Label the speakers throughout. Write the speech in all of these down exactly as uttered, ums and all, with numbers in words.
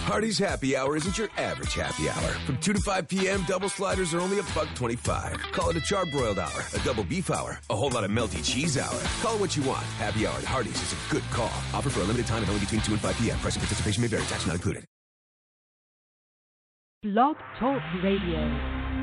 Speaker 1: Hardee's Happy Hour isn't your average happy hour. From two to five p.m., double sliders are only a buck twenty-five. Call it a charbroiled hour, a double beef hour, a whole lot of melty cheese hour. Call it what you want. Happy Hour at Hardee's is a good call. Offer for a limited time and only between two and five p.m. Price and participation may vary. Tax not included.
Speaker 2: Blog Talk Radio.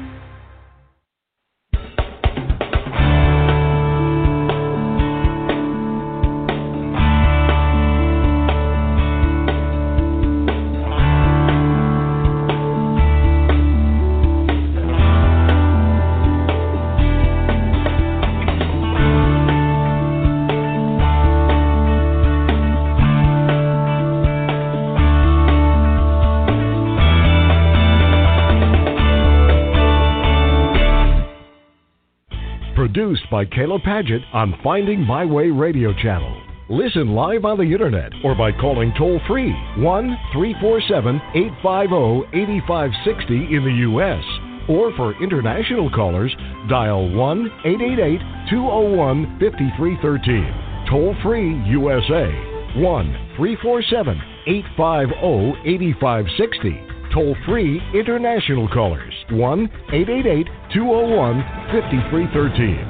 Speaker 3: Produced by Kayla Padgett on Finding My Way Radio Channel. Listen live on the internet or by calling toll-free one three four seven, eight five zero, eight five six zero in the U S Or for international callers, dial one eight eight eight, two zero one, five three one three. Toll-free U S A, one three four seven, eight five zero, eight five six zero. Toll-free international callers, one eight eight eight, two zero one, five three one three.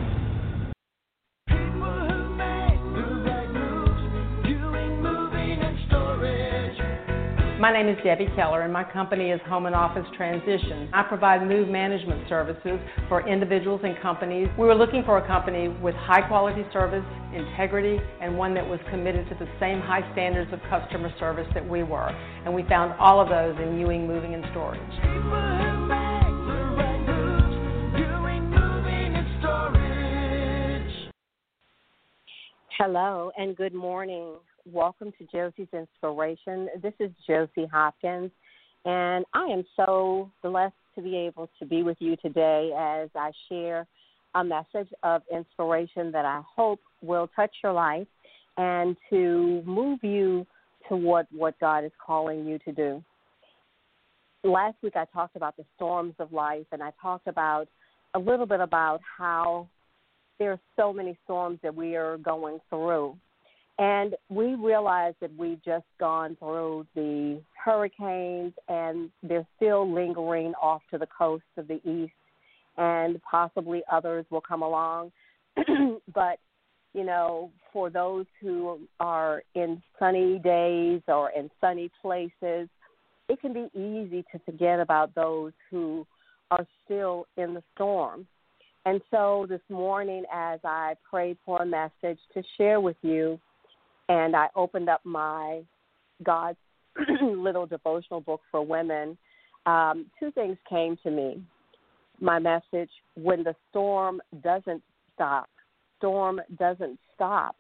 Speaker 4: My name is Debbie Keller, and my company is Home and Office Transition. I provide move management services for individuals and companies. We were looking for a company with high-quality service, integrity, and one that was committed to the same high standards of customer service that we were. And we found all of those in Ewing Moving and Storage.
Speaker 5: Hello and good morning. Welcome to Josie's Inspiration. This is Josie Hopkins, and I am so blessed to be able to be with you today as I share a message of inspiration that I hope will touch your life and to move you toward what God is calling you to do. Last week I talked about the storms of life, and I talked about a little bit about how there are so many storms that we are going through. And we realize that we've just gone through the hurricanes, and they're still lingering off to the coast of the east, and possibly others will come along. But, you know, for those who are in sunny days or in sunny places, it can be easy to forget about those who are still in the storm. And so this morning, as I prayed for a message to share with you, and I opened up my God's little devotional book for women, um, two things came to me. My message, when the storm doesn't stop, storm doesn't stop.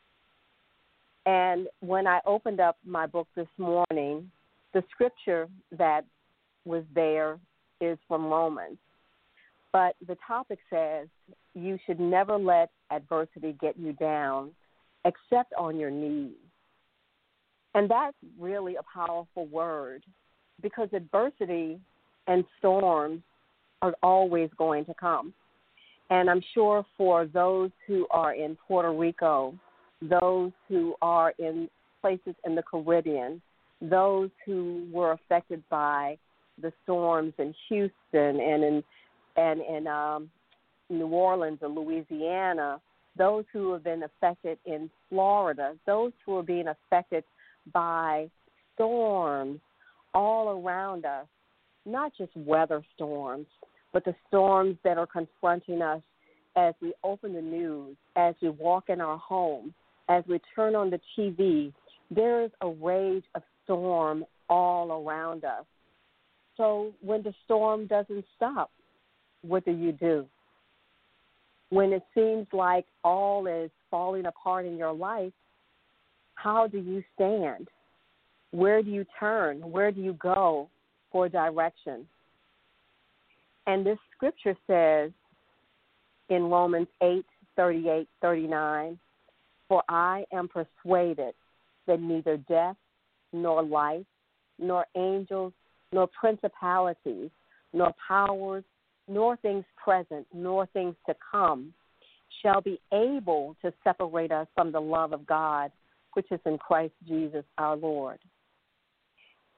Speaker 5: And when I opened up my book this morning, the scripture that was there is from Romans. But the topic says, you should never let adversity get you down, except on your knees. And that's really a powerful word, because adversity and storms are always going to come. And I'm sure for those who are in Puerto Rico, those who are in places in the Caribbean, those who were affected by the storms in Houston and in and in um, New Orleans or Louisiana, those who have been affected in Florida, those who are being affected by storms all around us, not just weather storms, but the storms that are confronting us as we open the news, as we walk in our home, as we turn on the T V. There is a rage of storm all around us. So when the storm doesn't stop, what do you do? When it seems like all is falling apart in your life, how do you stand? Where do you turn? Where do you go for direction? And this scripture says in Romans eight, thirty-eight, thirty-nine, for I am persuaded that neither death, nor life, nor angels, nor principalities, nor powers, nor things present, nor things to come, shall be able to separate us from the love of God, which is in Christ Jesus our Lord.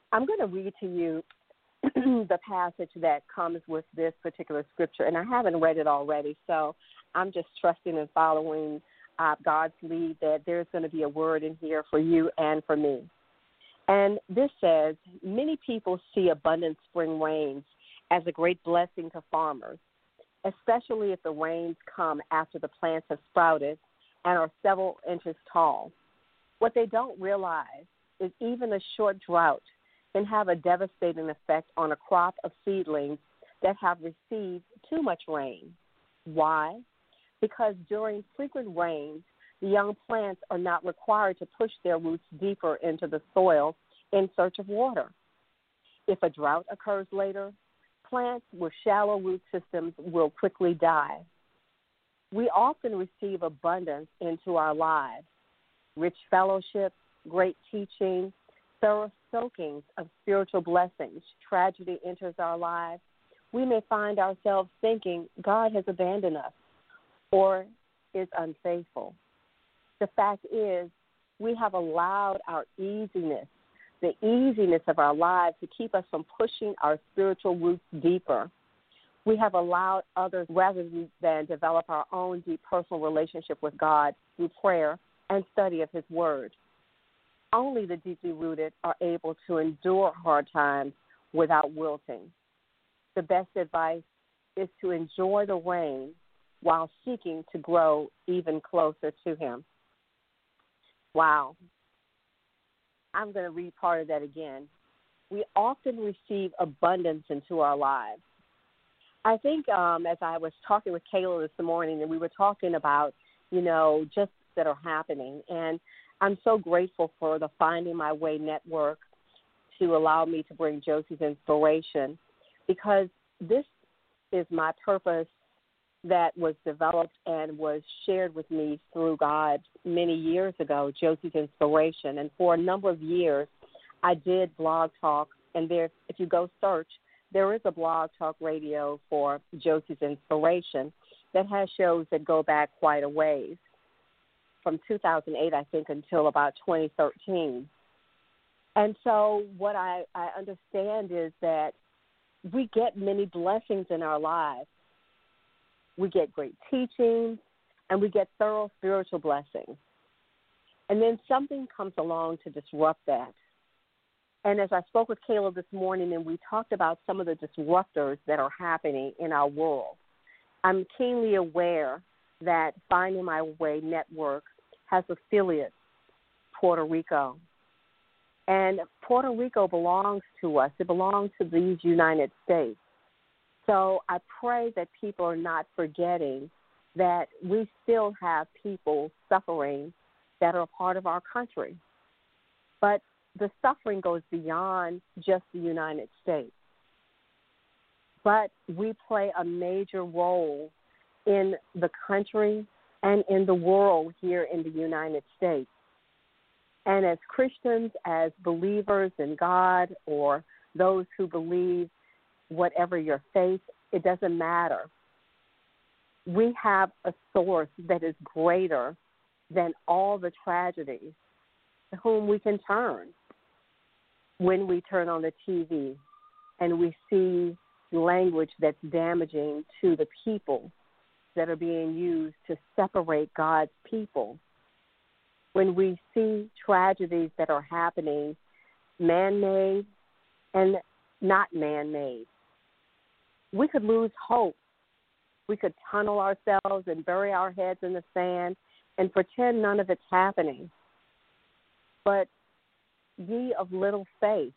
Speaker 5: I'm going to read to you the passage that comes with this particular scripture, and I haven't read it already, so I'm just trusting and following uh, God's lead that there's going to be a word in here for you and for me. And this says, many people see abundant spring rains as a great blessing to farmers, especially if the rains come after the plants have sprouted and are several inches tall. What they don't realize is even a short drought can have a devastating effect on a crop of seedlings that have received too much rain. Why? Because during frequent rains, the young plants are not required to push their roots deeper into the soil in search of water. If a drought occurs later, plants with shallow root systems will quickly die. We often receive abundance into our lives, rich fellowship, great teaching, thorough soakings of spiritual blessings. Tragedy enters our lives. We may find ourselves thinking God has abandoned us or is unfaithful. The fact is, we have allowed our easiness, the easiness of our lives, to keep us from pushing our spiritual roots deeper. We have allowed others rather than develop our own deep personal relationship with God through prayer and study of His Word. Only the deeply rooted are able to endure hard times without wilting. The best advice is to enjoy the rain while seeking to grow even closer to Him. Wow. I'm going to read part of that again. We often receive abundance into our lives. I think um, as I was talking with Kayla this morning, and we were talking about, you know, just that are happening, and I'm so grateful for the Finding My Way network to allow me to bring Josie's Inspiration, because this is my purpose that was developed and was shared with me through God many years ago, Josie's Inspiration. And for a number of years, I did blog talk, and there, if you go search, there is a blog talk radio for Josie's Inspiration that has shows that go back quite a ways, from two thousand eight, I think, until about twenty thirteen. And so what I, I understand is that we get many blessings in our lives. We get great teachings, and we get thorough spiritual blessings. And then something comes along to disrupt that. And as I spoke with Caleb this morning, and we talked about some of the disruptors that are happening in our world, I'm keenly aware that Finding My Way Network has affiliates, Puerto Rico. And Puerto Rico belongs to us. It belongs to these United States. So I pray that people are not forgetting that we still have people suffering that are a part of our country. But the suffering goes beyond just the United States. But we play a major role in the country and in the world here in the United States. And as Christians, as believers in God, or those who believe whatever your faith, it doesn't matter. We have a source that is greater than all the tragedies to whom we can turn when we turn on the T V and we see language that's damaging to the people that are being used to separate God's people. When we see tragedies that are happening, man-made and not man-made, we could lose hope. We could tunnel ourselves and bury our heads in the sand and pretend none of it's happening. But ye of little faith,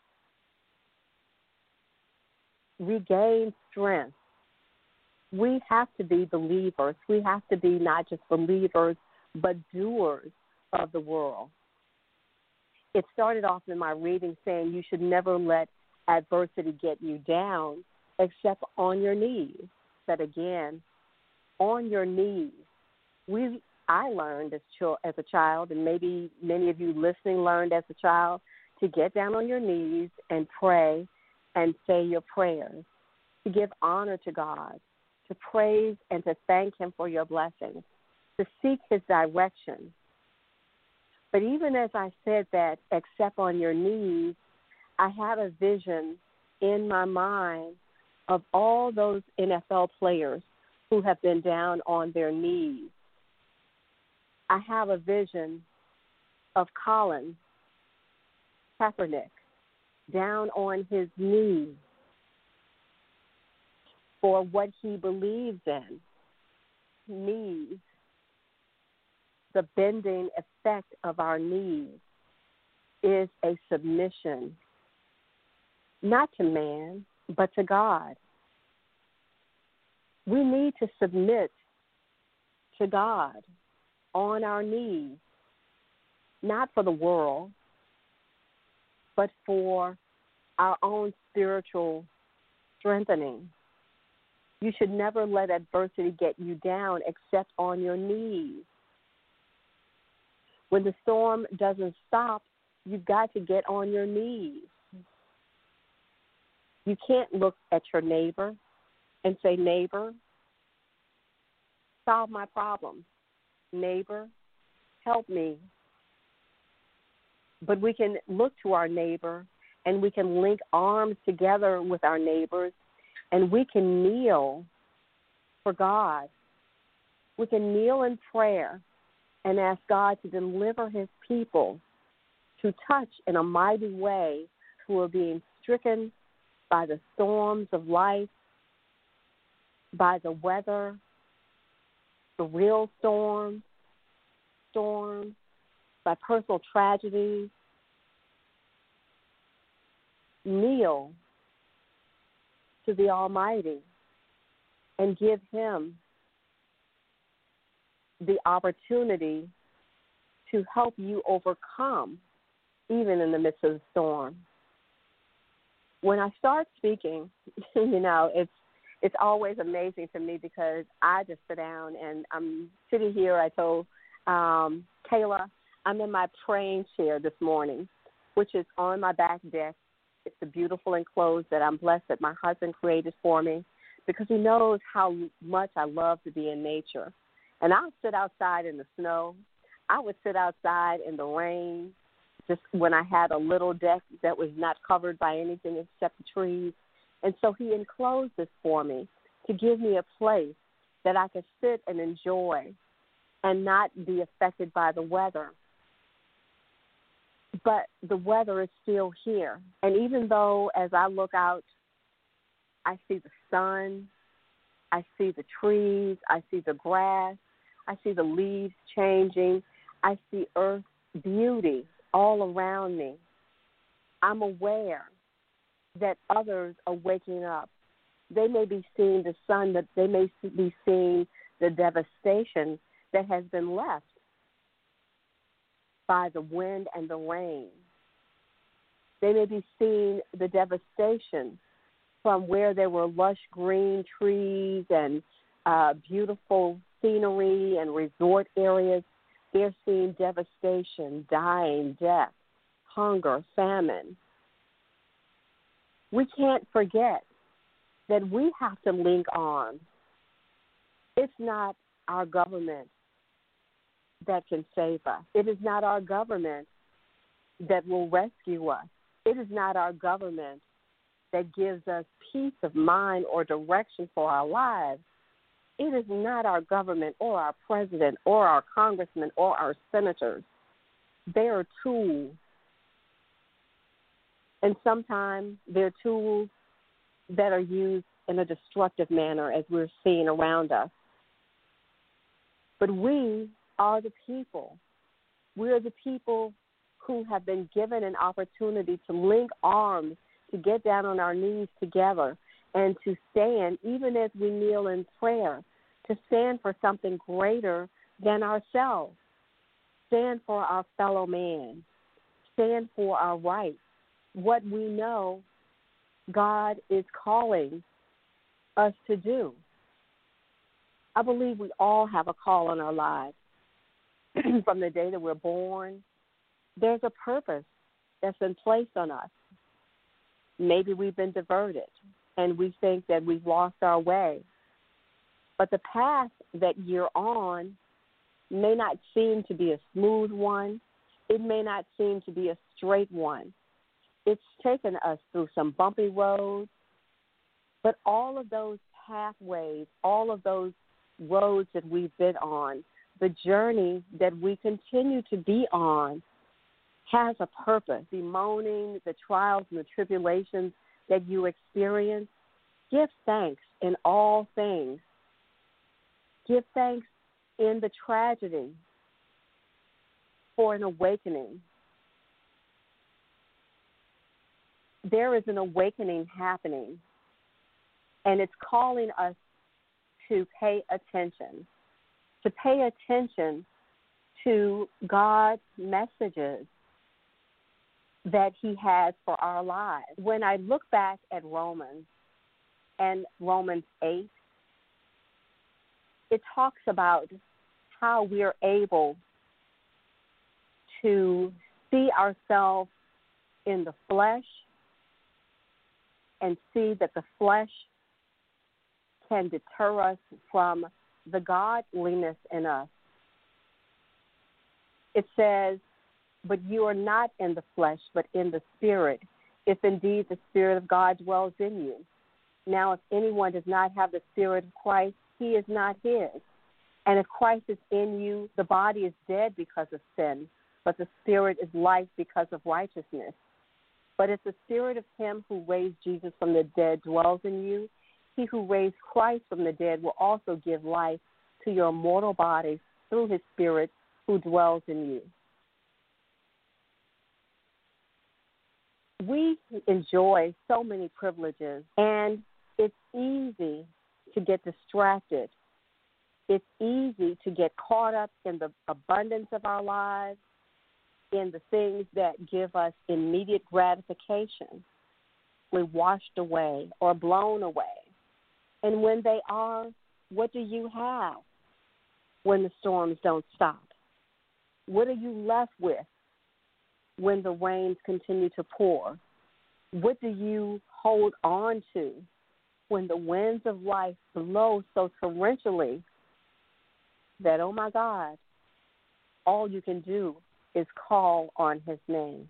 Speaker 5: regain strength. We have to be believers. We have to be not just believers, but doers of the world. It started off in my reading saying you should never let adversity get you down except on your knees. But again, on your knees. We, I learned as, ch- as a child, and maybe many of you listening learned as a child, to get down on your knees and pray and say your prayers, to give honor to God, to praise and to thank Him for your blessings, to seek His direction. But even as I said that, except on your knees, I had a vision in my mind of all those N F L players who have been down on their knees. I have a vision of Colin Kaepernick down on his knees for what he believes in. Knees, the bending effect of our knees is a submission, not to man, but to God. We need to submit to God on our knees, not for the world, but for our own spiritual strengthening. You should never let adversity get you down except on your knees. When the storm doesn't stop, you've got to get on your knees. You can't look at your neighbor and say, neighbor, solve my problem. Neighbor, help me. But we can look to our neighbor and we can link arms together with our neighbors and we can kneel for God. We can kneel in prayer and ask God to deliver his people, to touch in a mighty way who are being stricken by the storms of life, by the weather, the real storms, storms, by personal tragedies. Kneel to the Almighty and give him the opportunity to help you overcome even in the midst of the storm. When I start speaking, you know, it's it's always amazing to me because I just sit down and I'm sitting here. I told um, Kayla, I'm in my praying chair this morning, which is on my back deck. It's a beautiful enclosed that I'm blessed that my husband created for me because he knows how much I love to be in nature. And I'll sit outside in the snow. I would sit outside in the rain just when I had a little deck that was not covered by anything except the trees. And so he enclosed this for me to give me a place that I could sit and enjoy and not be affected by the weather. But the weather is still here. And even though as I look out, I see the sun, I see the trees, I see the grass, I see the leaves changing, I see earth's beauty all around me. I'm aware that others are waking up. They may be seeing the sun, but they may be seeing the devastation that has been left by the wind and the rain. They may be seeing the devastation from where there were lush green trees and uh, beautiful scenery and resort areas. They're seeing devastation, dying, death, hunger, famine. We can't forget that we have to link arms. It's not our government that can save us. It is not our government that will rescue us. It is not our government that gives us peace of mind or direction for our lives. It is not our government or our president or our congressmen or our senators. They are tools. And sometimes they're tools that are used in a destructive manner as we're seeing around us. But we are the people. We're the people who have been given an opportunity to link arms, to get down on our knees together, and to stand, even as we kneel in prayer, to stand for something greater than ourselves. Stand for our fellow man. Stand for our rights. What we know God is calling us to do. I believe we all have a call on our lives. From the day that we're born, there's a purpose that's been placed on us. Maybe we've been diverted and we think that we've lost our way. But the path that you're on may not seem to be a smooth one. It may not seem to be a straight one. It's taken us through some bumpy roads, but all of those pathways, all of those roads that we've been on, the journey that we continue to be on has a purpose. Bemoaning the trials and the tribulations that you experience, give thanks in all things. Give thanks in the tragedy for an awakening. There is an awakening happening, and it's calling us to pay attention, to pay attention to God's messages that he has for our lives. When I look back at Romans and Romans eight, it talks about how we are able to see ourselves in the flesh and see that the flesh can deter us from the godliness in us. It says, but you are not in the flesh, but in the Spirit, if indeed the Spirit of God dwells in you. Now, if anyone does not have the Spirit of Christ, he is not his. And if Christ is in you, the body is dead because of sin, but the Spirit is life because of righteousness. But if the Spirit of him who raised Jesus from the dead dwells in you, he who raised Christ from the dead will also give life to your mortal bodies through his Spirit who dwells in you. We enjoy so many privileges, and it's easy to get distracted. It's easy to get caught up in the abundance of our lives, in the things that give us immediate gratification. We're washed away or blown away. And when they are, what do you have when the storms don't stop? What are you left with when the rains continue to pour? What do you hold on to when the winds of life blow so torrentially that, oh my God, all you can do is call on his name?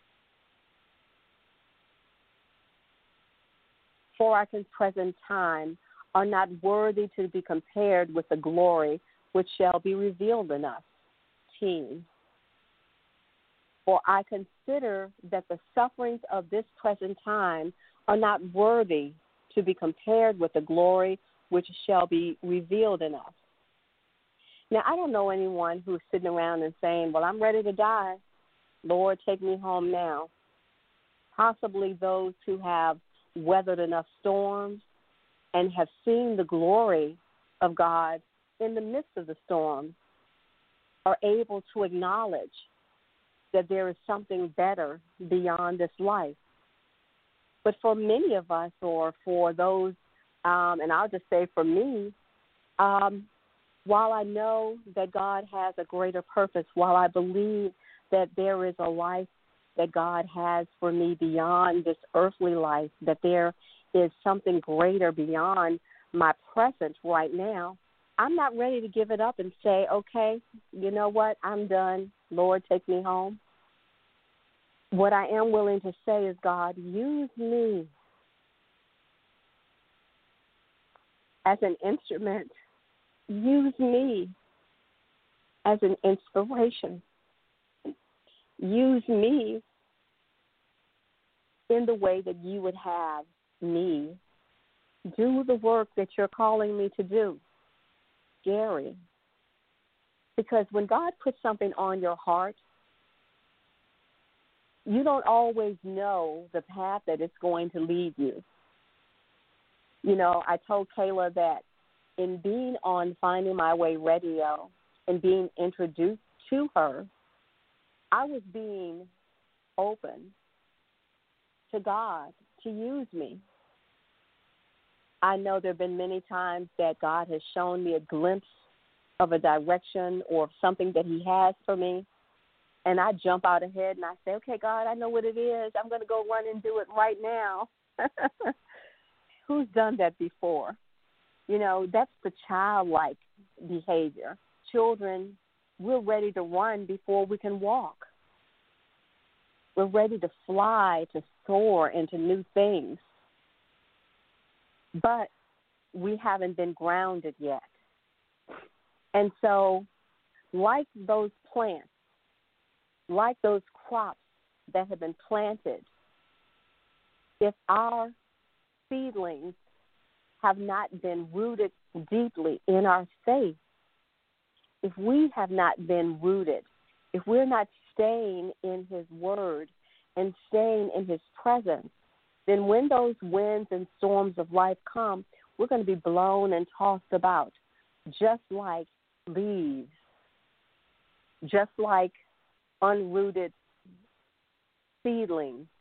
Speaker 5: For our present time are not worthy to be compared with the glory which shall be revealed in us. Team. For I consider that the sufferings of this present time are not worthy to be compared with the glory which shall be revealed in us. Now, I don't know anyone who's sitting around and saying, well, I'm ready to die. Lord, take me home now. Possibly those who have weathered enough storms and have seen the glory of God in the midst of the storm are able to acknowledge that there is something better beyond this life. But for many of us, or for those, um, and I'll just say for me, um, while I know that God has a greater purpose, while I believe that there is a life that God has for me beyond this earthly life, that there is something greater beyond my present right now, I'm not ready to give it up and say, okay, you know what, I'm done. Lord, take me home. What I am willing to say is, God, use me as an instrument. Use me as an inspiration. Use me in the way that you would have me do the work that you're calling me to do. Gary. Because when God puts something on your heart, you don't always know the path that it's going to lead you. You know, I told Kayla that in being on Finding My Way Radio and being introduced to her, I was being open to God to use me. I know there have been many times that God has shown me a glimpse of a direction or something that he has for me, and I jump out ahead and I say, okay, God, I know what it is. I'm going to go run and do it right now. Who's done that before? You know, that's the childlike behavior. Children, we're ready to run before we can walk. We're ready to fly, to soar into new things. But we haven't been grounded yet. And so, like those plants, like those crops that have been planted, if our seedlings have not been rooted deeply in our faith, if we have not been rooted, if we're not staying in His Word and staying in His presence, then when those winds and storms of life come, we're going to be blown and tossed about, just like leaves, just like unrooted seedlings.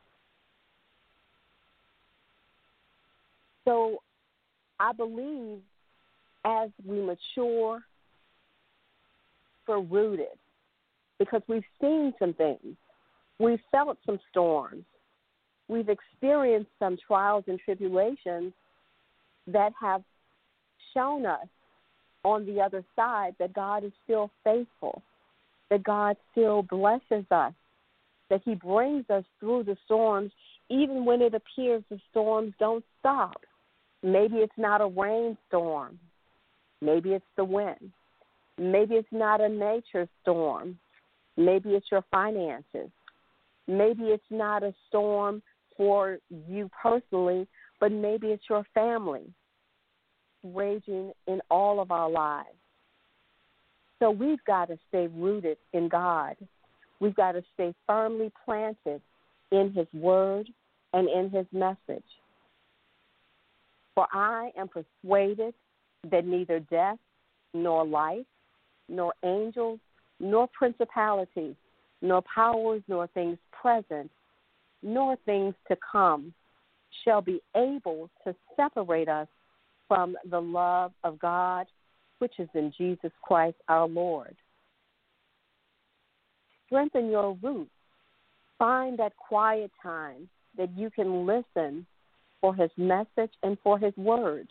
Speaker 5: So I believe as we mature, we're rooted, because we've seen some things. We've felt some storms. We've experienced some trials and tribulations that have shown us on the other side that God is still faithful, that God still blesses us, that He brings us through the storms even when it appears the storms don't stop. Maybe it's not a rainstorm. Maybe it's the wind. Maybe it's not a nature storm. Maybe it's your finances. Maybe it's not a storm for you personally, but maybe it's your family raging in all of our lives. So we've got to stay rooted in God. We've got to stay firmly planted in His Word and in His message. For I am persuaded that neither death nor life, nor angels, nor principalities, nor powers, nor things present, nor things to come shall be able to separate us from the love of God, which is in Jesus Christ our Lord. Strengthen your roots. Find that quiet time that you can listen for His message and for His word.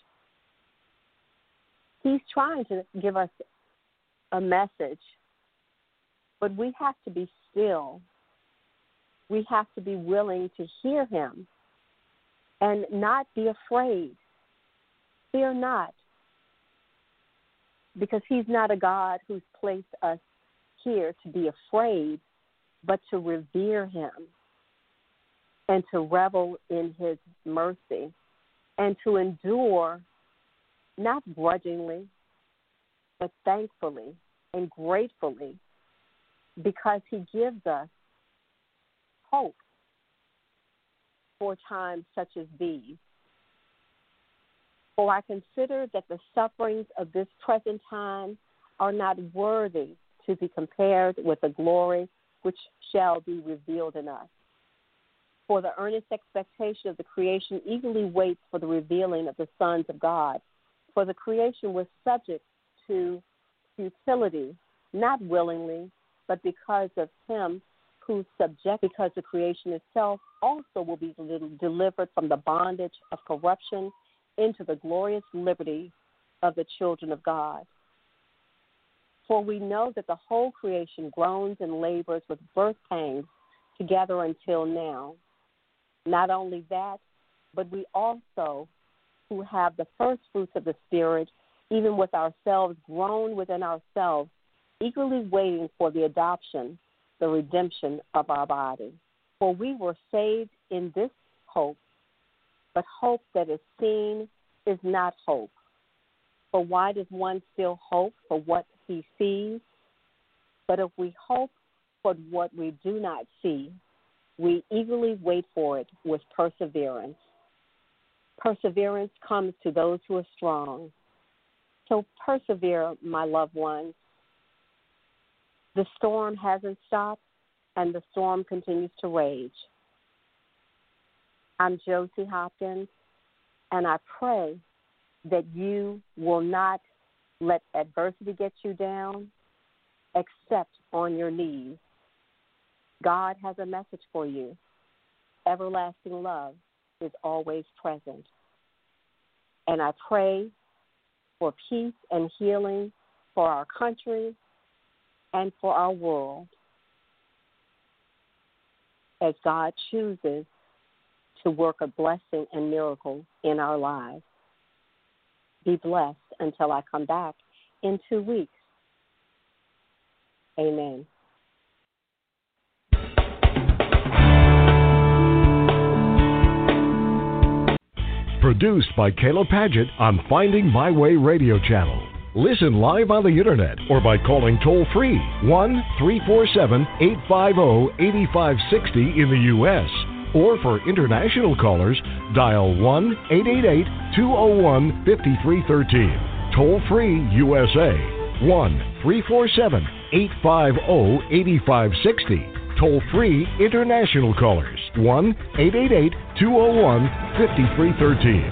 Speaker 5: He's trying to give us a message, but we have to be still. We have to be willing to hear Him and not be afraid. Fear not, because He's not a God who's placed us here to be afraid, but to revere Him and to revel in His mercy and to endure, not grudgingly, but thankfully and gratefully, because He gives us hope for times such as these. For I consider that the sufferings of this present time are not worthy to be compared with the glory which shall be revealed in us. For the earnest expectation of the creation eagerly waits for the revealing of the sons of God. For the creation was subject to futility, not willingly, but because of Him who subject, because the creation itself also will be delivered from the bondage of corruption into the glorious liberty of the children of God. For we know that the whole creation groans and labors with birth pangs together until now. Not only that, but we also, who have the first fruits of the Spirit, even with ourselves groan within ourselves, eagerly waiting for the adoption, the redemption of our body. For we were saved in this hope, but hope that is seen is not hope. For why does one still hope for what he sees? But if we hope for what we do not see, we eagerly wait for it with perseverance. Perseverance comes to those who are strong. So persevere, my loved ones. The storm hasn't stopped, and the storm continues to rage. I'm Josie Hopkins, and I pray that you will not let adversity get you down, except on your knees. God has a message for you. Everlasting love is always present. And I pray for peace and healing for our country and for our world. as God chooses to work a blessing and miracle in our lives. Be blessed until I come back in two weeks. Amen.
Speaker 3: Produced by Kayla Padgett on Finding My Way Radio Channel. Listen live on the internet or by calling toll-free one three four seven, eight five zero, eight five six zero in the U S Or for international callers, dial one eight eight eight, two zero one, five three one three. Toll-free U S A, one three four seven, eight five zero, eight five six zero. Toll-free international callers, one eight eight eight, two zero one, five three one three.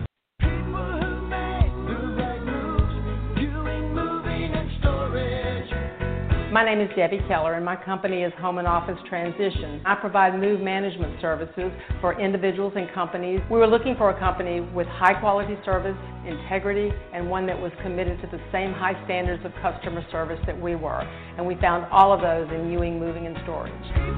Speaker 4: My name is Debbie Keller, and my company is Home and Office Transition. I provide move management services for individuals and companies. We were looking for a company with high-quality service, integrity, and one that was committed to the same high standards of customer service that we were. And we found all of those in Ewing Moving and Storage.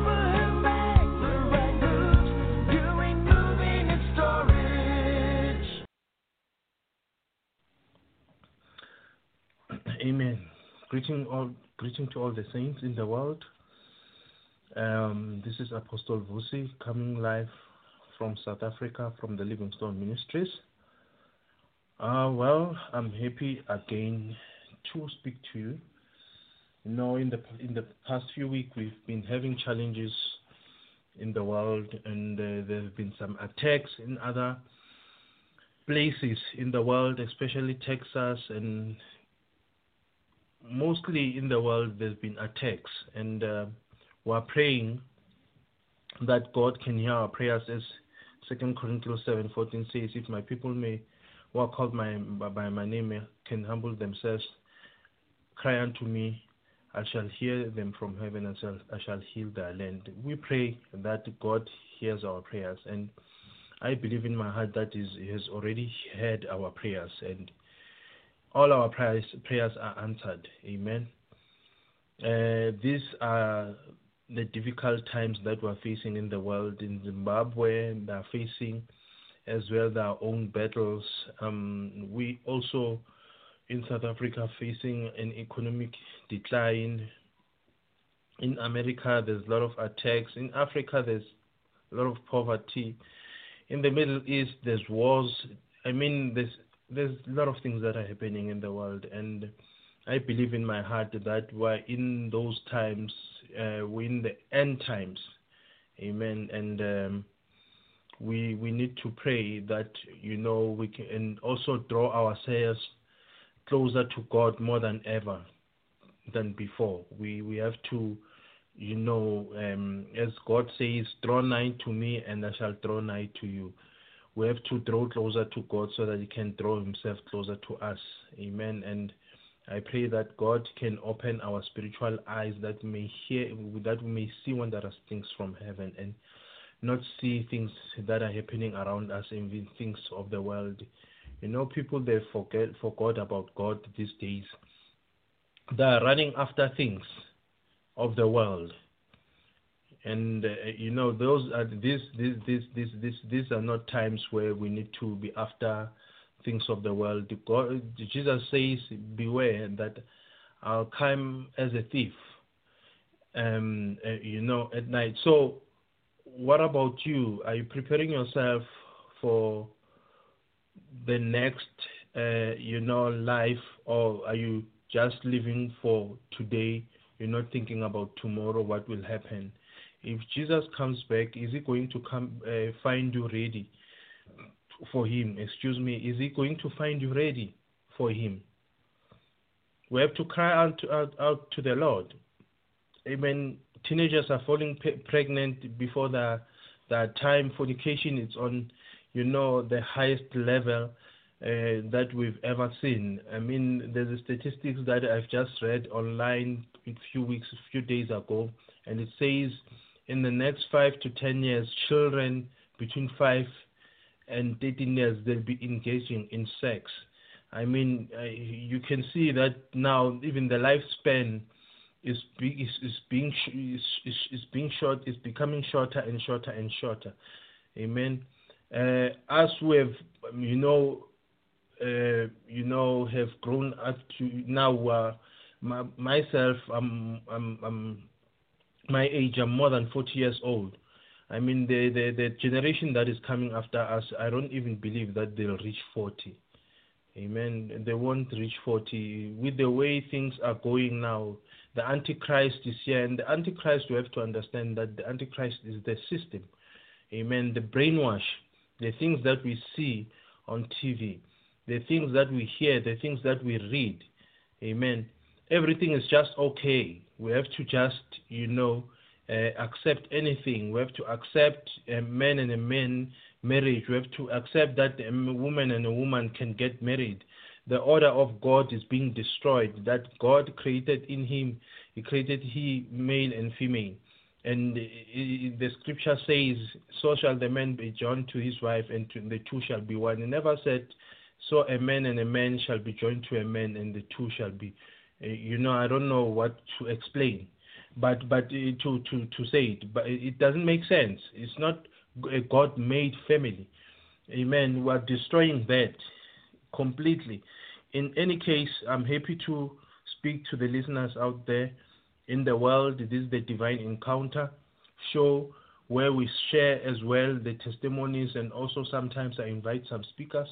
Speaker 6: Amen. Greeting all. Greeting to all the saints in the world. Um, this is Apostle Vusi coming live from South Africa from the Livingstone Ministries. Uh, well, I'm happy again to speak to you. You know, in the in the past few weeks, we've been having challenges in the world, and uh, there have been some attacks in other places in the world, especially Texas, and mostly in the world there's been attacks, and uh, we're praying that God can hear our prayers, as Second Corinthians seven fourteen says, if my people may, who are called my, by my name, can humble themselves, cry unto me, I shall hear them from heaven, and shall, I shall heal their land. We pray that God hears our prayers, and I believe in my heart that is, He has already heard our prayers, and all our prayers, prayers are answered. Amen. Uh, these are the difficult times that we're facing in the world. In Zimbabwe, they're facing as well their own battles. Um, we also, in South Africa, facing an economic decline. In America, there's a lot of attacks. In Africa, there's a lot of poverty. In the Middle East, there's wars. I mean, there's There's a lot of things that are happening in the world, and I believe in my heart that we're in those times, uh, we're in the end times, amen. And um, we we need to pray that, you know, we can, and also draw ourselves closer to God more than ever than before. We we have to, you know, um, as God says, draw nigh to me, and I shall draw nigh to you. We have to draw closer to God so that He can draw Himself closer to us. Amen. And I pray that God can open our spiritual eyes, that we may hear, that we may see wondrous things from heaven, and not see things that are happening around us, and things of the world. You know, people, they forget, forgot about God these days. They are running after things of the world. And uh, you know, those are these these these these these these are not times where we need to be after things of the world. God, Jesus says, "Beware that I'll come as a thief." Um, uh, you know, at night. So, what about you? Are you preparing yourself for the next, uh, you know, life, or are you just living for today? You're not thinking about tomorrow, what will happen. If Jesus comes back, is He going to come uh, find you ready for Him? Excuse me. Is He going to find you ready for Him? We have to cry out, out, out to the Lord. Amen. Teenagers are falling pe- pregnant before the, the time. Fornication is on, you know, the highest level uh, that we've ever seen. I mean, there's a statistics that I've just read online a few weeks, a few days ago, and it says, in the next five to ten years, children between five and thirteen years, they'll be engaging in sex. I mean, uh, you can see that now even the lifespan is be, is, is being is, is, is being short, is becoming shorter and shorter and shorter. Amen. Uh, as we have, you know, uh, you know, have grown up to now. Uh, my, myself, I'm, I'm, I'm, my age. I'm more than forty years old. I mean, the, the the generation that is coming after us, I don't even believe that they'll reach forty. Amen. They won't reach forty. With the way things are going now, the Antichrist is here, and the Antichrist, we have to understand that the Antichrist is the system. Amen. The brainwash, the things that we see on T V, the things that we hear, the things that we read. Amen. Everything is just okay. We have to just, you know, uh, accept anything. We have to accept a man and a man marriage. We have to accept that a woman and a woman can get married. The order of God is being destroyed. That God created in him, he created he male and female. And the scripture says, so shall the man be joined to his wife, and to, the two shall be one. It never said, so a man and a man shall be joined to a man, and the two shall be. Uh, you know, I don't know what to explain, but but uh, to, to, to say it, but it doesn't make sense. It's not a God-made family. Amen. We are destroying that completely. In any case, I'm happy to speak to the listeners out there in the world. This is the Divine Encounter show where we share as well the testimonies, and also sometimes I invite some speakers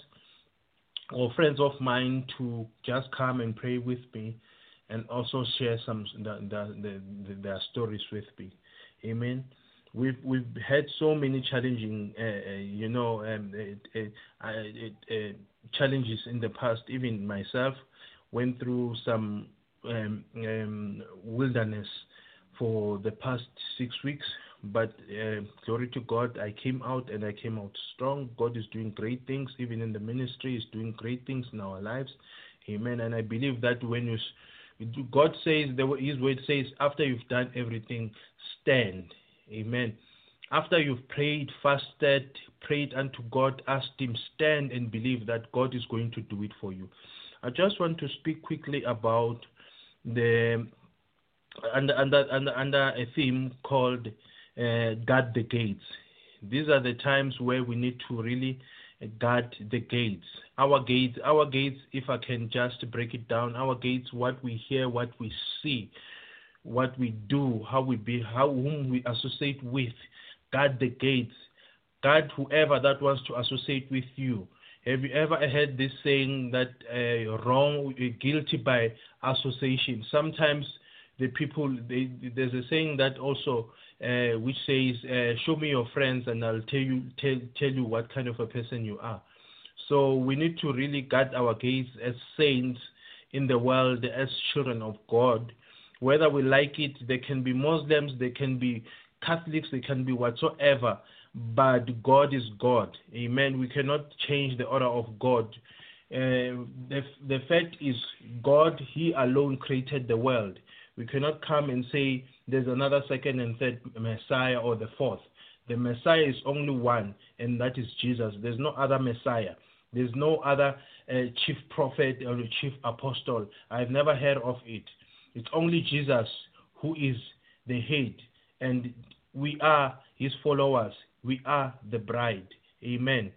Speaker 6: or friends of mine to just come and pray with me, and also share some the, the, the, the, their stories with me. Amen. We've we've had so many challenging, uh, uh, you know, um, uh, uh, uh, uh, challenges in the past. Even myself went through some um, um, wilderness for the past six weeks. But uh, glory to God, I came out and I came out strong. God is doing great things, even in the ministry. He's doing great things in our lives. Amen. And I believe that when you, God says, His word says, after you've done everything, stand. Amen. After you've prayed, fasted, prayed unto God, asked Him, stand and believe that God is going to do it for you. I just want to speak quickly about the under under under, under a theme called uh, guard the gates. These are the times where we need to really guard the gates. Our gates, our gates. If I can just break it down, our gates, what we hear, what we see, what we do, how we be, how whom we associate with. Guard the gates. Guard whoever that wants to associate with you. Have you ever heard this saying that uh, wrong, guilty by association? Sometimes the people, they, there's a saying that also uh, which says, uh, "Show me your friends, and I'll tell you tell tell you what kind of a person you are." So we need to really guard our gates as saints in the world, as children of God. Whether we like it, they can be Muslims, they can be Catholics, they can be whatsoever, but God is God. Amen. We cannot change the order of God. Uh, the, the fact is, God, He alone created the world. We cannot come and say there's another second and third Messiah or the fourth. The Messiah is only one, and that is Jesus. There's no other Messiah. There's no other uh, chief prophet or chief apostle. I've never heard of it. It's only Jesus who is the head, and we are His followers. We are the bride. Amen.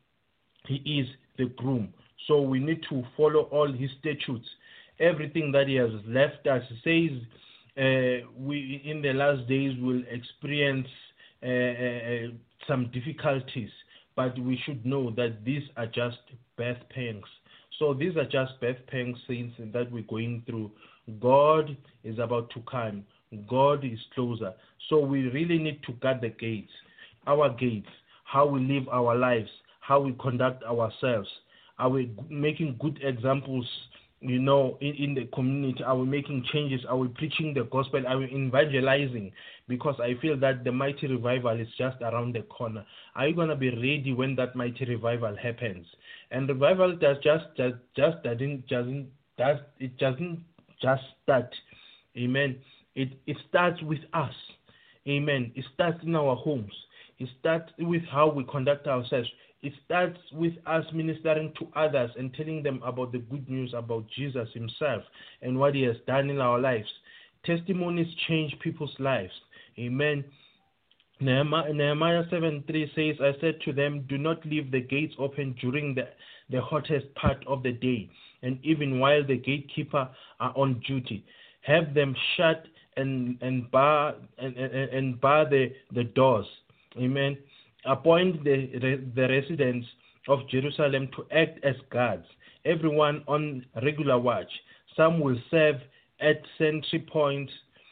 Speaker 6: He is the groom. So we need to follow all His statutes. Everything that He has left us. He says uh, we in the last days will experience uh, uh, some difficulties, but we should know that these are just birth pangs. So these are just birth pangs, saints, that we're going through. God is about to come. God is closer. So we really need to guard the gates, our gates, how we live our lives, how we conduct ourselves. Are we making good examples, you know, in, in the community? Are we making changes? Are we preaching the gospel? Are we evangelizing? Because I feel that the mighty revival is just around the corner. Are you going to be ready when that mighty revival happens? And revival does just just just doesn't doesn't does it doesn't just start. Amen. It it starts with us. Amen. It starts in our homes. It starts with how we conduct ourselves. It starts with us ministering to others and telling them about the good news about Jesus Himself and what He has done in our lives. Testimonies change people's lives. Amen. Nehemiah seven three says, I said to them, do not leave the gates open during the, the hottest part of the day, and even while the gatekeeper are on duty. Have them shut and, and bar and, and, and bar the, the doors. Amen. Appoint the, the residents of Jerusalem to act as guards, everyone on regular watch. Some will serve at sentry points,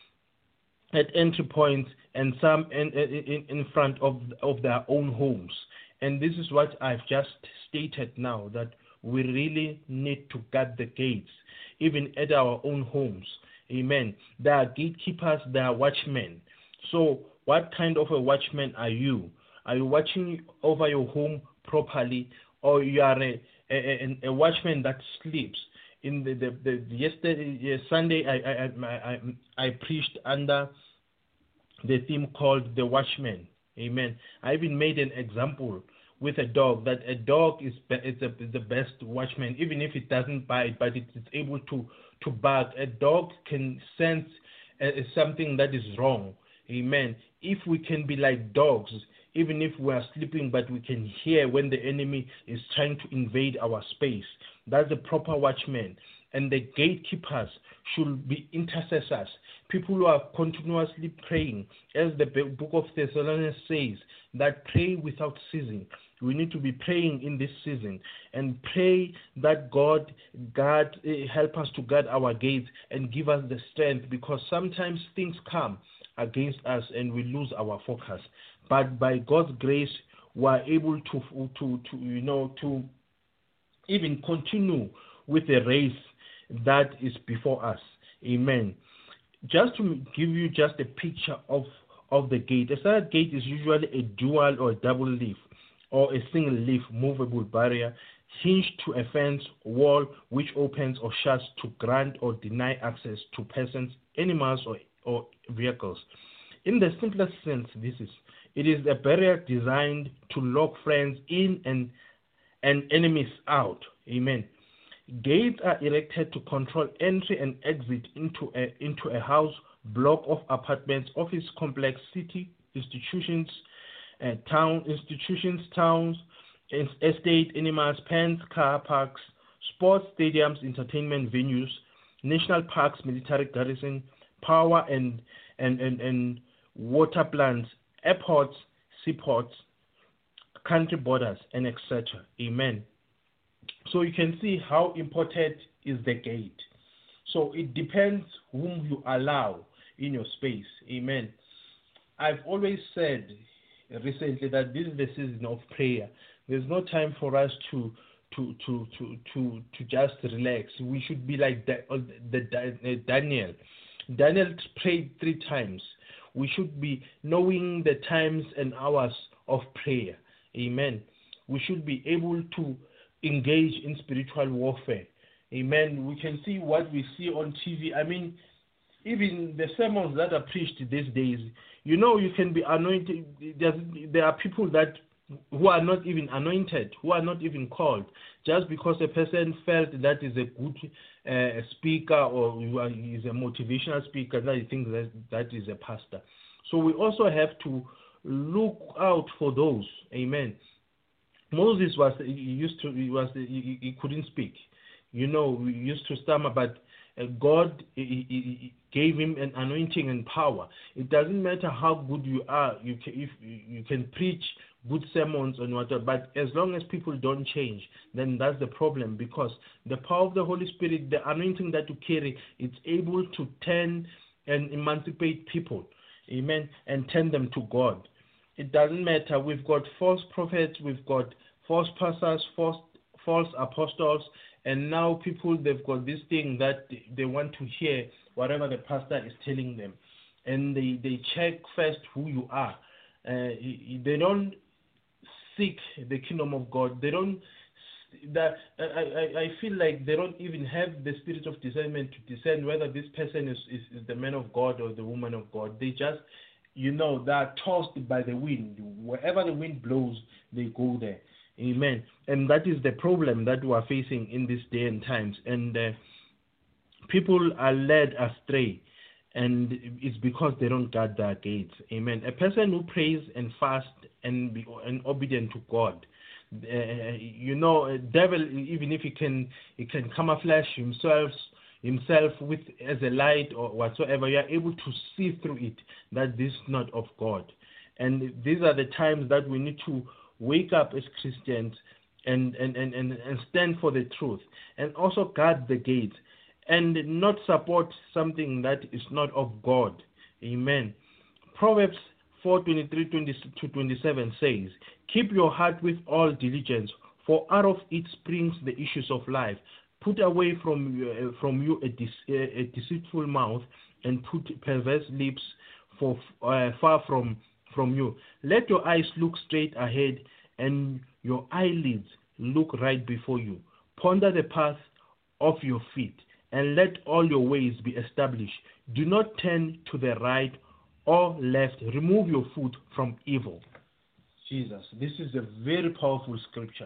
Speaker 6: at entry points, and some in, in, in front of, of their own homes. And this is what I've just stated now, that we really need to guard the gates, even at our own homes. Amen. There are gatekeepers, there are watchmen. So what kind of a watchman are you? Are you watching over your home properly, or you are a, a, a watchman that sleeps? In the, the, the yesterday Sunday, I I, I I preached under the theme called the Watchman. Amen. I even made an example with a dog, that a dog is is, a, is the best watchman, even if it doesn't bite, but it is able to to bark. A dog can sense uh, something that is wrong. Amen. If we can be like dogs, even if we are sleeping, but we can hear when the enemy is trying to invade our space. That's a proper watchman. And the gatekeepers should be intercessors, people who are continuously praying. As the book of Thessalonians says, that pray without ceasing. We need to be praying in this season and pray that God guard, help us to guard our gates and give us the strength, because sometimes things come against us and we lose our focus. But by God's grace, we are able to, to, to, you know, to even continue with the race that is before us. Amen. Just to give you just a picture of, of the gate. A standard gate is usually a dual or a double leaf or a single leaf movable barrier hinged to a fence wall which opens or shuts to grant or deny access to persons, animals, or, or vehicles. In the simplest sense, this is it is a barrier designed to lock friends in and and enemies out. Amen. Gates are erected to control entry and exit into a into a house, block of apartments, office complex, city, institutions, uh, town institutions, towns, estate, animals, pens, car parks, sports stadiums, entertainment venues, national parks, military garrison, power and and and, and water plants, airports, seaports, country borders, and et cetera. Amen. So you can see how important is the gate. So it depends whom you allow in your space. Amen. I've always said recently that this is the season of prayer. There's no time for us to to to to to, to just relax. We should be like the, the Daniel. Daniel prayed three times. We should be knowing the times and hours of prayer. Amen. We should be able to engage in spiritual warfare. Amen. We can see what we see on T V. I mean, even the sermons that are preached these days, you know, you can be anointed. There's, there are people that who are not even anointed, who are not even called, just because a person felt that is a good uh, speaker or is a motivational speaker, that he thinks that that is a pastor. So we also have to look out for those. Amen. Moses was he used to he was he, he couldn't speak, you know, he used to stammer, but uh, God he, he gave him an anointing and power. It doesn't matter how good you are, you can, if you can preach good sermons and whatever, but as long as people don't change, then that's the problem, because the power of the Holy Spirit, the anointing that you carry, it's able to turn and emancipate people, amen, and turn them to God. It doesn't matter. We've got false prophets, we've got false pastors, false, false apostles, and now people, they've got this thing that they want to hear whatever the pastor is telling them, and they, they check first who you are. Uh, they don't seek the kingdom of God. They don't. That I, I, I feel like they don't even have the spirit of discernment to discern whether this person is, is, is the man of God or the woman of God. They just, you know, they are tossed by the wind. Wherever the wind blows, they go there. Amen. And that is the problem that we are facing in this day and times. And uh, people are led astray. and it's because they don't guard their gates. Amen. A person who prays and fasts and be and obedient to God, uh, you know, a devil, even if he can, he can camouflage himself himself with as a light or whatsoever, you are able to see through it that this is not of God. And these are the times that we need to wake up as Christians and, and, and, and, and stand for the truth, and also guard the gates and not support something that is not of God. Amen. Proverbs four twenty-three to twenty-seven says, "Keep your heart with all diligence, for out of it springs the issues of life. Put away from uh, from you a, dece- a deceitful mouth, and put perverse lips for uh, far from from you. Let your eyes look straight ahead, and your eyelids look right before you. Ponder the path of your feet, and let all your ways be established. Do not turn to the right or left. Remove your foot from evil." Jesus, this is a very powerful scripture.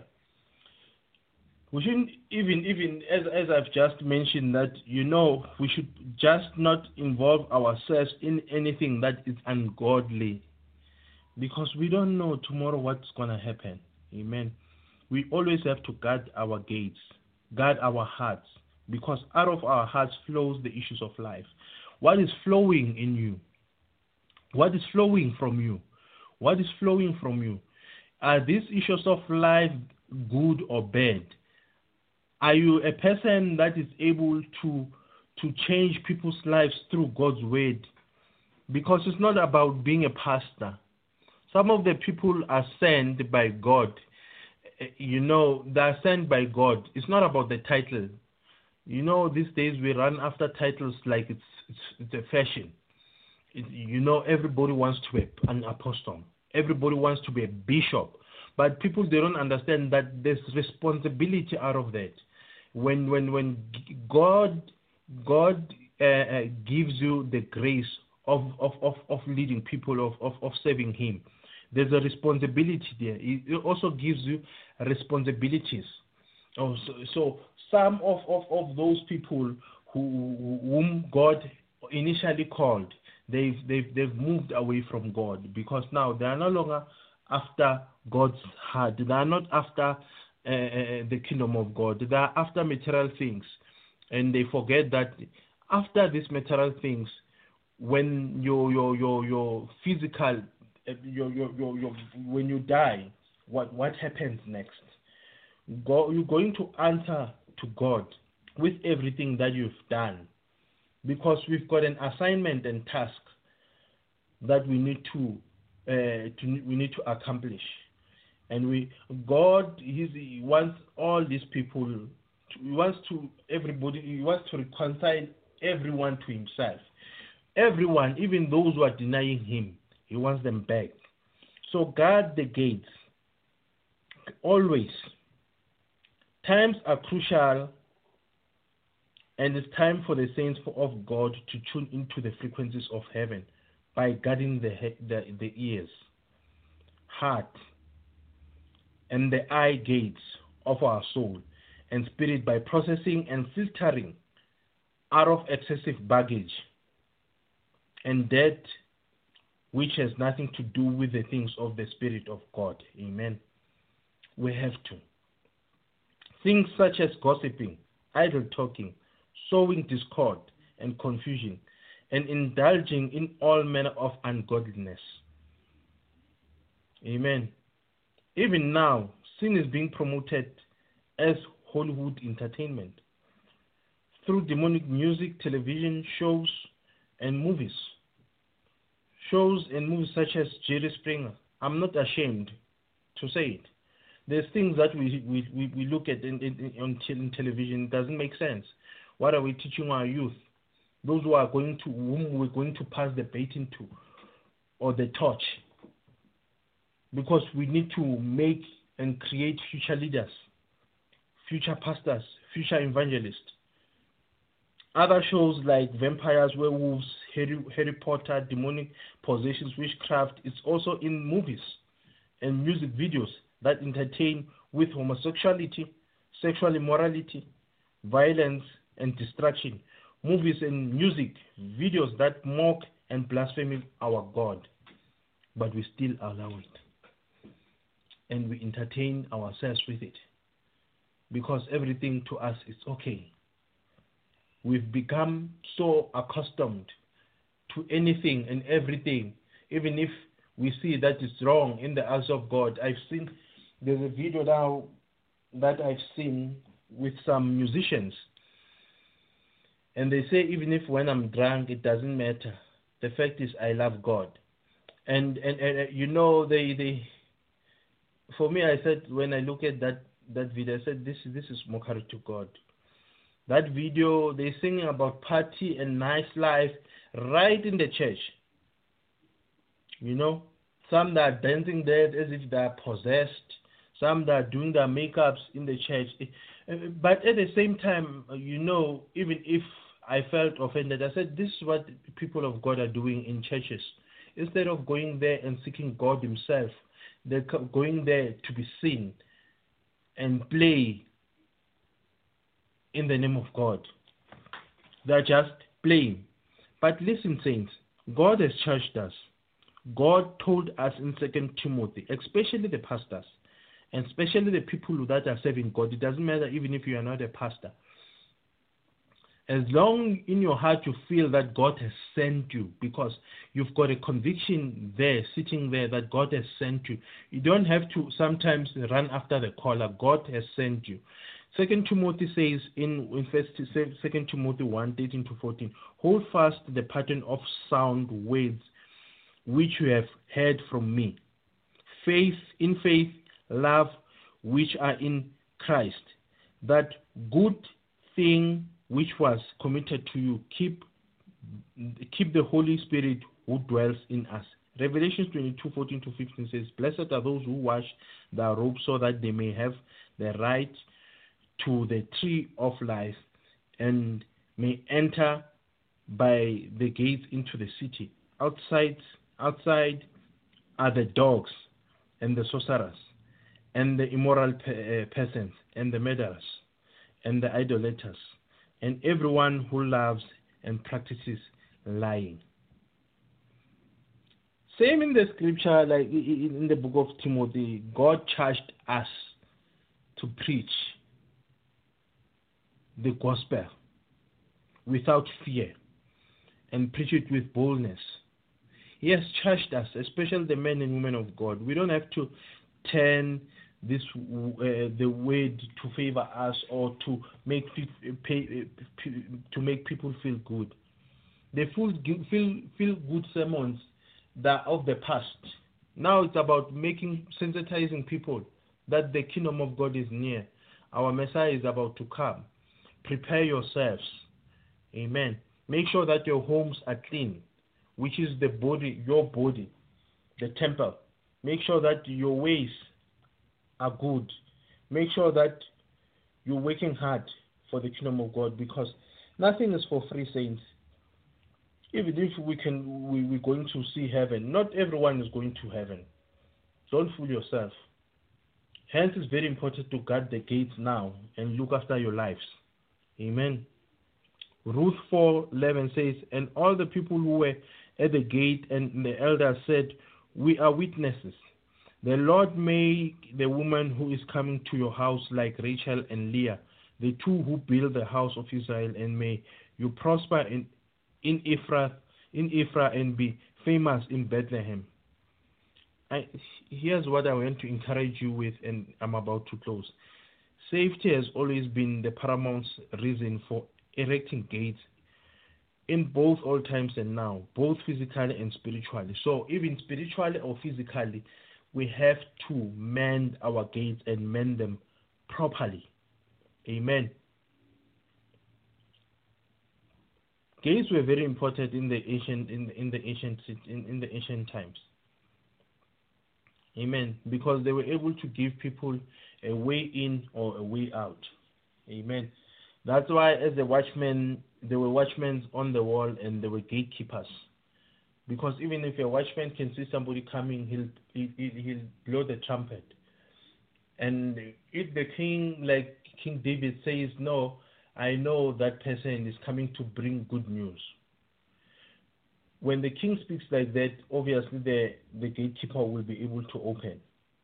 Speaker 6: We shouldn't even, even as, as I've just mentioned, that, you know, we should just not involve ourselves in anything that is ungodly, because we don't know tomorrow what's going to happen. Amen. We always have to guard our gates, guard our hearts, because out of our hearts flows the issues of life. What is flowing in you? What is flowing from you? What is flowing from you? Are these issues of life good or bad? Are you a person that is able to to change people's lives through God's word? Because it's not about being a pastor. Some of the people are sent by God. You know, they are sent by God. It's not about the title. You know, these days we run after titles like it's it's, it's a fashion. It, you know, everybody wants to be an apostle. Everybody wants to be a bishop. But people, they don't understand that there's responsibility out of that. When when when God God uh, uh, gives you the grace of of, of, of leading people, of, of, of serving Him, there's a responsibility there. It also gives you responsibilities. Oh, so, so some of, of, of those people who whom God initially called, they've they've they've moved away from God, because now they are no longer after God's heart. They are not after uh, uh, the kingdom of God. They are after material things, and they forget that after these material things, when your your your your physical, your your your, your when you die, what what happens next? Go, you're going to answer to God with everything that you've done, because we've got an assignment and task that we need to, uh, to we need to accomplish, and we God he's, he wants all these people. To, he wants to everybody. He wants to reconcile everyone to Himself. Everyone, even those who are denying Him, He wants them back. So guard the gates always. Times are crucial, and it's time for the saints of God to tune into the frequencies of heaven by guarding the, the, the ears, heart, and the eye gates of our soul and spirit, by processing and filtering out of excessive baggage and that which has nothing to do with the things of the Spirit of God. Amen. We have to. Things such as gossiping, idle talking, sowing discord and confusion, and indulging in all manner of ungodliness. Amen. Even now, sin is being promoted as Hollywood entertainment through demonic music, television shows, and movies. Shows and movies such as Jerry Springer. I'm not ashamed to say it. There's things that we we, we look at in, in, in, in television. It doesn't make sense. What are we teaching our youth? Those who are going to, whom we're going to pass the baton to, or the torch. Because we need to make and create future leaders, future pastors, future evangelists. Other shows like vampires, werewolves, Harry, Harry Potter, demonic possessions, witchcraft, it's also in movies and music videos that entertain with homosexuality, sexual immorality, violence, and destruction. movies and music, videos that mock and blaspheme our God, but we still allow it. And we entertain ourselves with it. Because everything to us is okay. We've become so accustomed to anything and everything, even if we see that it's wrong in the eyes of God. I've seen, there's a video now that I've seen with some musicians, and they say even if when I'm drunk, it doesn't matter. The fact is I love God. And and, and you know, they, they for me, I said, when I look at that, that video, I said, this, this is mockery to God. That video, they're singing about party and nice life right in the church. You know, some that are dancing there as if they are possessed. Some that are doing their makeups in the church. But at the same time, you know, even if I felt offended, I said, this is what people of God are doing in churches. Instead of going there and seeking God himself, they're going there to be seen and play in the name of God. They're just playing. But listen, saints, God has charged us. God told us in Second Timothy, especially the pastors, and especially the people that are serving God. It doesn't matter even if you are not a pastor. As long in your heart you feel that God has sent you, because you've got a conviction there, sitting there, that God has sent you. You don't have to sometimes run after the caller. God has sent you. Second Timothy says in, in first, Second Timothy one, thirteen to fourteen, hold fast the pattern of sound words which you have heard from me. Faith, in faith, love, which are in Christ. That good thing which was committed to you, keep keep the Holy Spirit who dwells in us. Revelation twenty-two, fourteen to fifteen says, blessed are those who wash their robes so that they may have the right to the tree of life and may enter by the gates into the city. Outside, outside are the dogs and the sorcerers and the immoral pe- uh, peasants and the murderers and the idolaters and everyone who loves and practices lying. Same in the scripture, like in the book of Timothy, God charged us to preach the gospel without fear and preach it with boldness. He has charged us, especially the men and women of God. We don't have to turn this uh, the word to favor us or to make pay, to make people feel good. They feel feel feel good sermons that of the past. Now it's about making sensitizing people that the kingdom of God is near. Our Messiah is about to come. Prepare yourselves. Amen. Make sure that your homes are clean, which is the body, your body, the temple. Make sure that your ways are good. Make sure that you're working hard for the kingdom of God, because nothing is for free, saints. Even if we can, we, we're going to see heaven, not everyone is going to heaven. Don't fool yourself. Hence, it's very important to guard the gates now and look after your lives. Amen. Ruth four eleven says, and all the people who were at the gate and the elders said, we are witnesses. The Lord make the woman who is coming to your house like Rachel and Leah, the two who build the house of Israel, and may you prosper in in Ephraim, in Ephraim and be famous in Bethlehem. I, here's what I want to encourage you with, and I'm about to close. Safety has always been the paramount reason for erecting gates in both old times and now, both physically and spiritually. So even spiritually or physically, we have to mend our gates and mend them properly. Amen. Gates were very important in the ancient in, in the ancient in, in the ancient times. Amen. Because they were able to give people a way in or a way out. Amen. That's why as the watchmen, there were watchmen on the wall and there were gatekeepers. Because even if a watchman can see somebody coming, he'll he'll, he'll blow the trumpet. And if the king, like King David, says, no, I know that person is coming to bring good news. When the king speaks like that, obviously the, the gatekeeper will be able to open.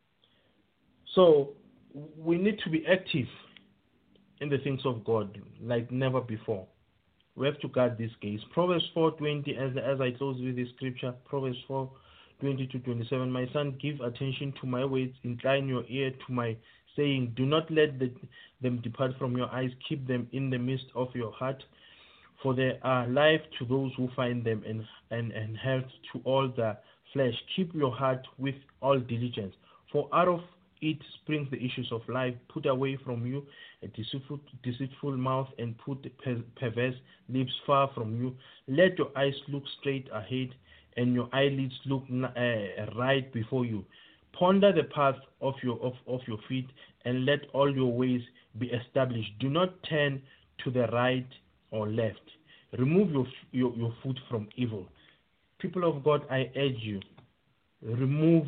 Speaker 6: So we need to be active in the things of God like never before. We have to guard these gates. Proverbs four twenty, as, as I close with this scripture, Proverbs four twenty to twenty-seven, my son, give attention to my words, incline your ear to my saying, do not let the, them depart from your eyes, keep them in the midst of your heart, for they are life to those who find them, and, and, and health to all the flesh. Keep your heart with all diligence, for out of it springs the issues of life. Put away from you a deceitful, deceitful mouth, and put per- perverse lips far from you. Let your eyes look straight ahead, and your eyelids look uh, right before you. Ponder the path of your of, of your feet, and let all your ways be established. Do not turn to the right or left. Remove your your, your foot from evil. People of God, I urge you, remove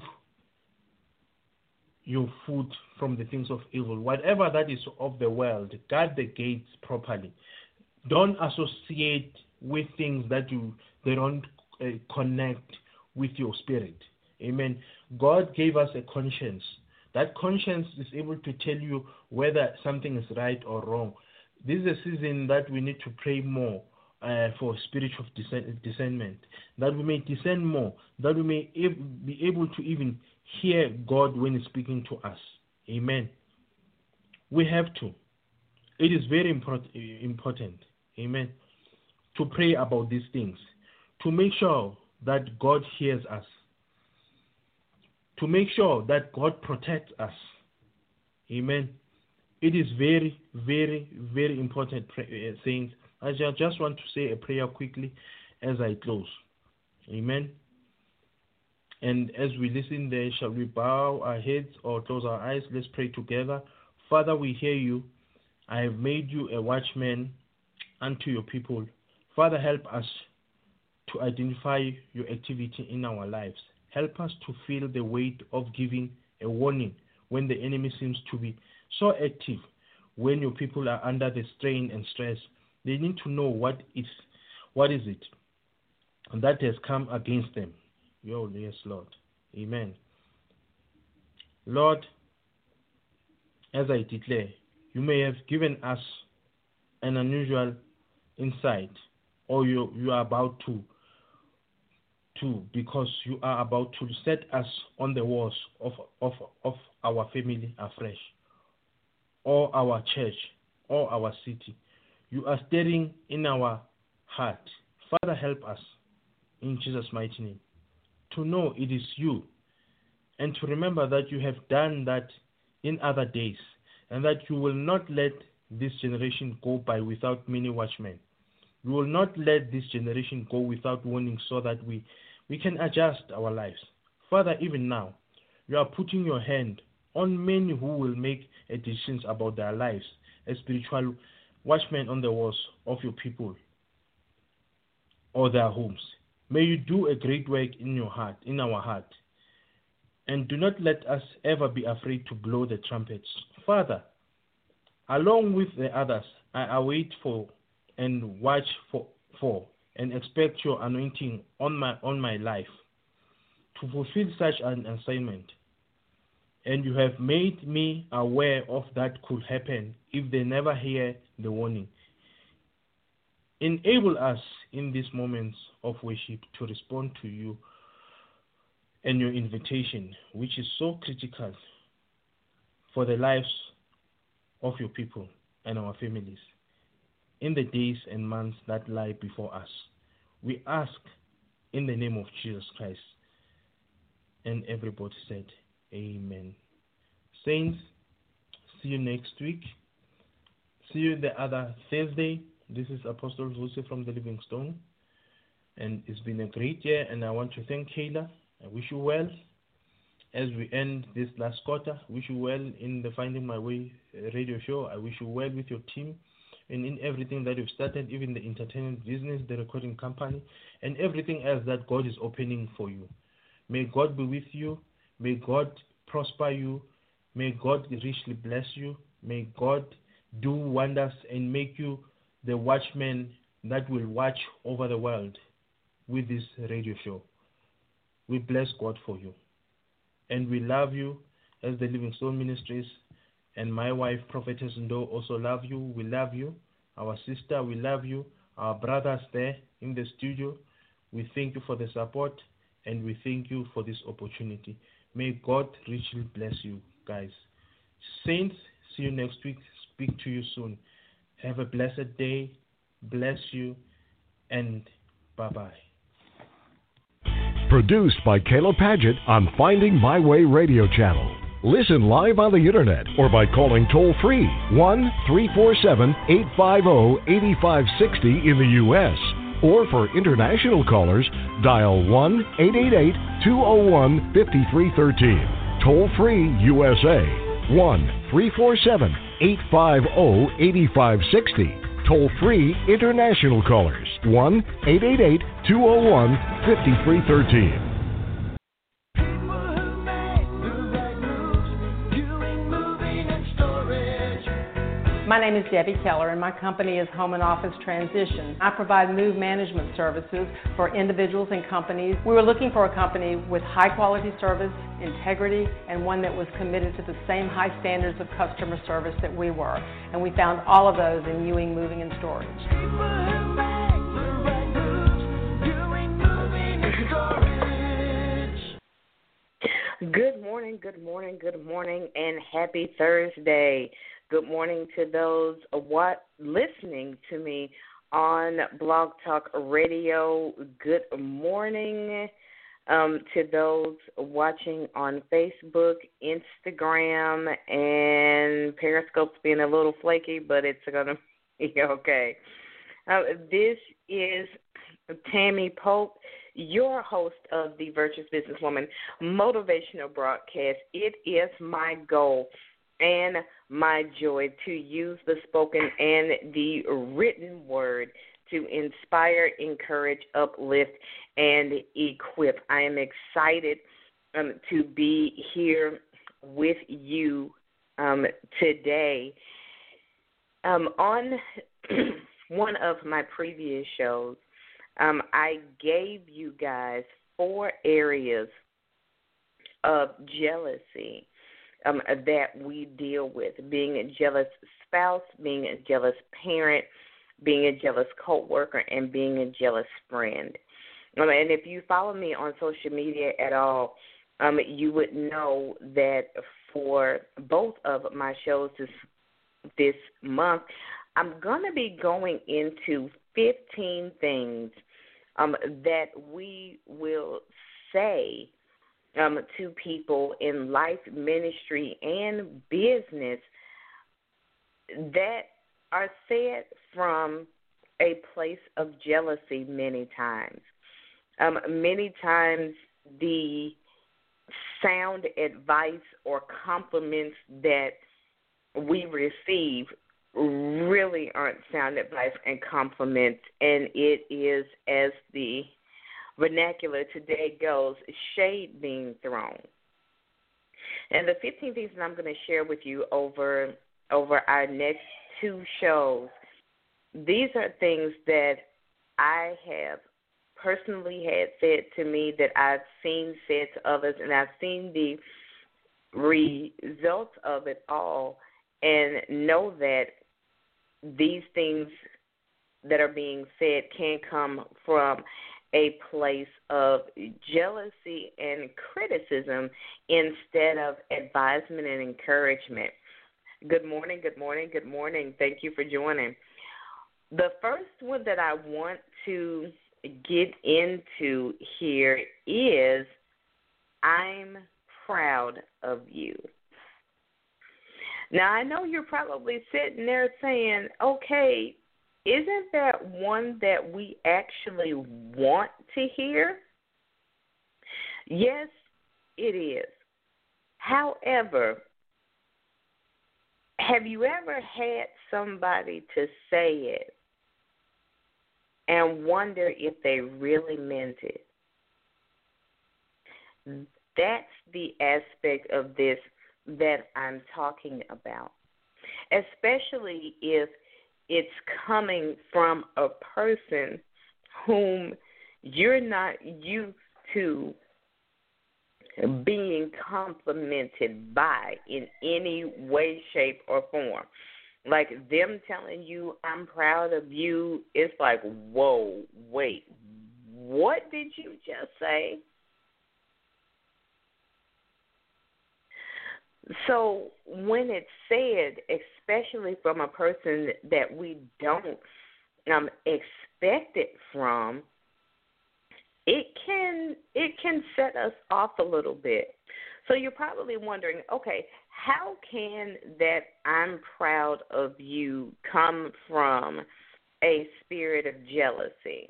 Speaker 6: your foot from the things of evil. Whatever that is of the world, guard the gates properly. Don't associate with things that you they don't uh, connect with your spirit. Amen. God gave us a conscience. That conscience is able to tell you whether something is right or wrong. This is a season that we need to pray more uh, for spiritual discern- discernment, that we may discern more, that we may ab- be able to even hear God when He's speaking to us. Amen. We have to. It is very import- important. Amen. To pray about these things, to make sure that God hears us, to make sure that God protects us. Amen. It is very, very, very important, things. I just want to say a prayer quickly as I close. Amen. And as we listen there, shall we bow our heads or close our eyes? Let's pray together. Father, we hear you. I have made you a watchman unto your people. Father, help us to identify your activity in our lives. Help us to feel the weight of giving a warning when the enemy seems to be so active. When your people are under the strain and stress, they need to know what is, what is it that has come against them. Yo, yes, Lord. Amen. Lord, as I declare, you may have given us an unusual insight, or you, you are about to Two, because you are about to set us on the walls of, of, of our family afresh, or our church, or our city. You are stirring in our heart. Father, help us in Jesus' mighty name to know it is you, and to remember that you have done that in other days, and that you will not let this generation go by without many watchmen. You will not let this generation go without warning, so that we, we can adjust our lives. Father, even now, you are putting your hand on many who will make a decision about their lives as spiritual watchmen on the walls of your people or their homes. May you do a great work in your heart, in our heart. And do not let us ever be afraid to blow the trumpets. Father, along with the others, I await for and watch for, for and expect your anointing on my on my life to fulfill such an assignment. And you have made me aware of that could happen if they never hear the warning. Enable us in these moments of worship to respond to you and your invitation, which is so critical for the lives of your people and our families in the days and months that lie before us. We ask in the name of Jesus Christ. And everybody said, Amen. Saints, see you next week. See you the other Thursday. This is Apostle Vusi from the Living Stone. And it's been a great year, and I want to thank Kayla. I wish you well as we end this last quarter. I wish you well in the Finding My Way radio show. I wish you well with your team and in everything that you've started, even the entertainment business, the recording company, and everything else that God is opening for you. May God be with you. May God prosper you. May God richly bless you. May God do wonders and make you the watchman that will watch over the world with this radio show. We bless God for you. And we love you as the Living Soul Ministries. And my wife, Prophetess Ndo, also love you. We love you. Our sister, we love you. Our brothers there in the studio, we thank you for the support and we thank you for this opportunity. May God richly bless you, guys. Saints, see you next week. Speak to you soon. Have a blessed day. Bless you and bye-bye.
Speaker 3: Produced by Caleb Paget on Finding My Way Radio Channel. Listen live on the internet or by calling toll-free one three four seven, eight five zero, eight five six zero in the U S Or for international callers, dial one eight eight eight, two zero one, five three one three. Toll-free U S A, one three four seven, eight five zero, eight five six zero. Toll-free international callers, one eight eight eight, two zero one, five three one three.
Speaker 4: My name is Debbie Keller, and my company is Home and Office Transition. I provide move management services for individuals and companies. We were looking for a company with high-quality service, integrity, and one that was committed to the same high standards of customer service that we were. And we found all of those in Ewing Moving and Storage.
Speaker 7: Good morning, good morning, good morning, and happy Thursday. Good morning to those what listening to me on Blog Talk Radio. Good morning um, to those watching on Facebook, Instagram, and Periscope's being a little flaky, but it's going to be okay. Uh, this is Tammy Pope, your host of the Virtuous Businesswoman Motivational Broadcast. It is my goal and my joy to use the spoken and the written word to inspire, encourage, uplift, and equip. I am excited um, to be here with you um, today. Um, on one of my previous shows, um, I gave you guys four areas of jealousy Um, that we deal with, being a jealous spouse, being a jealous parent, being a jealous coworker, and being a jealous friend. Um, and if you follow me on social media at all, um, you would know that for both of my shows this, this month, I'm going to be going into fifteen things um, that we will say Um, to people in life, ministry, and business that are said from a place of jealousy many times. Um, many times the sound advice or compliments that we receive really aren't sound advice and compliments, and it is, as the vernacular today goes, shade being thrown. And the fifteen things that I'm going to share with you over over our next two shows, these are things that I have personally had said to me, that I've seen said to others, and I've seen the results of it all, and know that these things that are being said can come from a place of jealousy and criticism instead of advisement and encouragement. Good morning, good morning, good morning. Thank you for joining. The first one that I want to get into here is, I'm proud of you. Now, I know you're probably sitting there saying, okay, isn't that one that we actually want to hear? Yes, it is. However, have you ever had somebody to say it and wonder if they really meant it? That's the aspect of this that I'm talking about. especially if it's coming from a person whom you're not used to being complimented by in any way, shape, or form. Like them telling you, I'm proud of you, it's like, whoa, wait, what did you just say? So when it's said, especially from a person that we don't um, expect it from, it can it can set us off a little bit. So you're probably wondering, okay, how can that I'm proud of you come from a spirit of jealousy?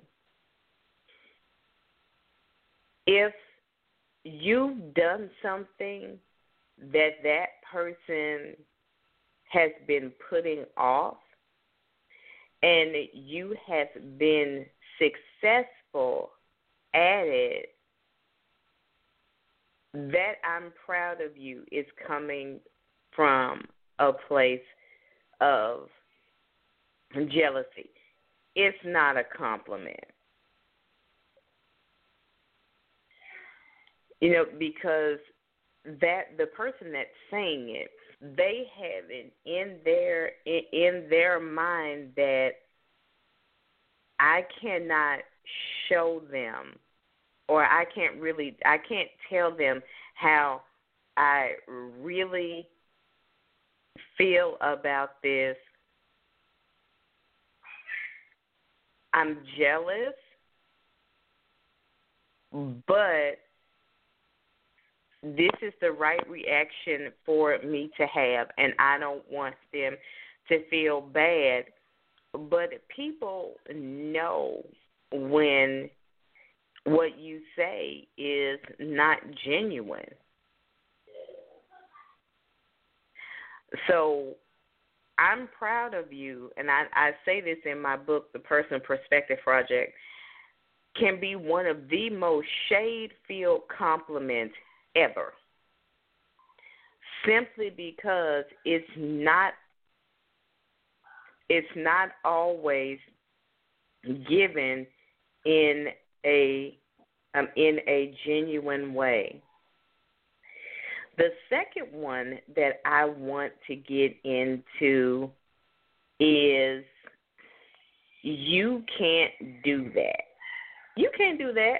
Speaker 7: If you've done something that that person has been putting off and you have been successful at it, that I'm proud of you is coming from a place of jealousy. It's not a compliment. You know, because that the person that's saying it, they have it in their in, in their mind that I cannot show them, or I can't really, I can't tell them how I really feel about this. I'm jealous, but this is the right reaction for me to have, and I don't want them to feel bad. But people know when what you say is not genuine. So I'm proud of you, and I, I say this in my book, The Person Perspective Project, can be one of the most shade-filled compliments ever, simply because it's not it's not always given in a um, in a genuine way. The second one that I want to get into is you can't do that. You can't do that.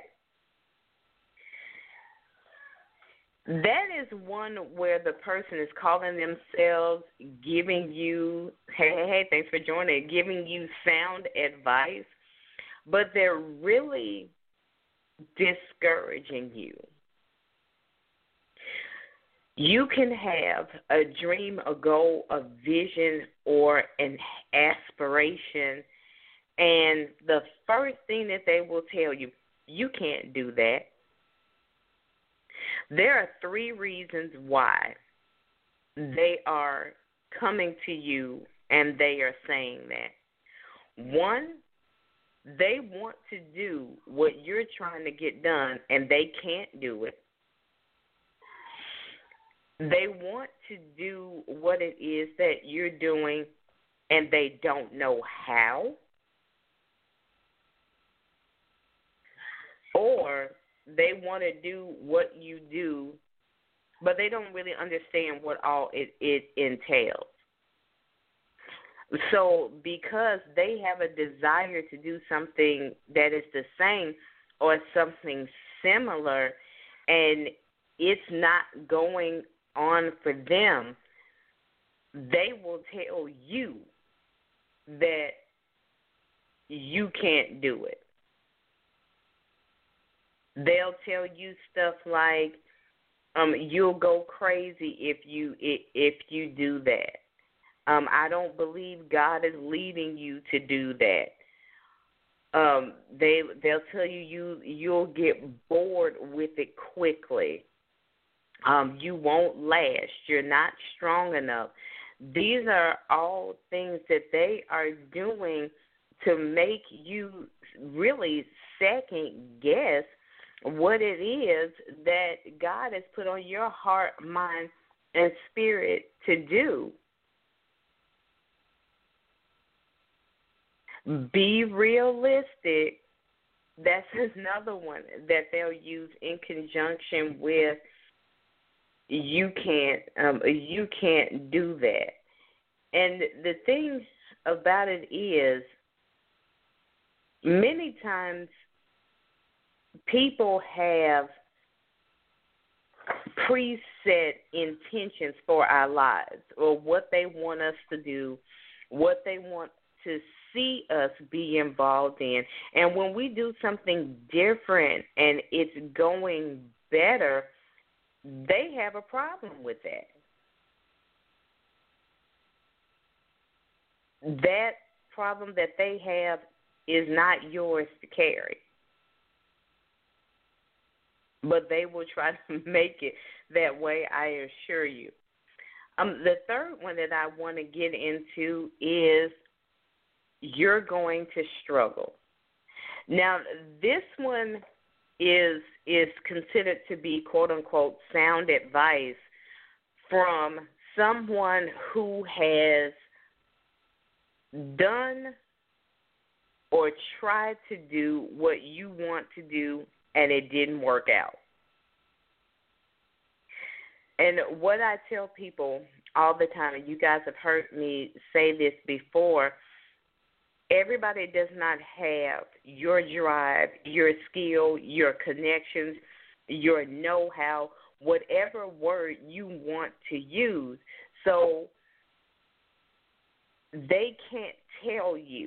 Speaker 7: That is one where the person is calling themselves, giving you, hey, hey, hey, thanks for joining, giving you sound advice, but they're really discouraging you. You can have a dream, a goal, a vision, or an aspiration, and the first thing that they will tell you, you can't do that. There are three reasons why they are coming to you and they are saying that. One, they want to do what you're trying to get done and they can't do it. They want to do what it is that you're doing and they don't know how. Or they want to do what you do, but they don't really understand what all it, it entails. So because they have a desire to do something that is the same or something similar, and it's not going on for them, they will tell you that you can't do it. They'll tell you stuff like, um, "You'll go crazy if you if you do that. Um, I don't believe God is leading you to do that." Um, they they'll tell you you you'll get bored with it quickly. Um, you won't last. You're not strong enough. These are all things that they are doing to make you really second guess what it is that God has put on your heart, mind, and spirit to do. Be realistic. That's another one that they'll use in conjunction with you can't um, you can't do that. And the thing about it is, many times people have preset intentions for our lives, or what they want us to do, what they want to see us be involved in. And when we do something different and it's going better, they have a problem with that. That problem that they have is not yours to carry. But they will try to make it that way, I assure you. Um, the third one that I want to get into is you're going to struggle. Now, this one is is considered to be, quote, unquote, sound advice from someone who has done or tried to do what you want to do and it didn't work out. And what I tell people all the time, and you guys have heard me say this before, everybody does not have your drive, your skill, your connections, your know-how, whatever word you want to use. So they can't tell you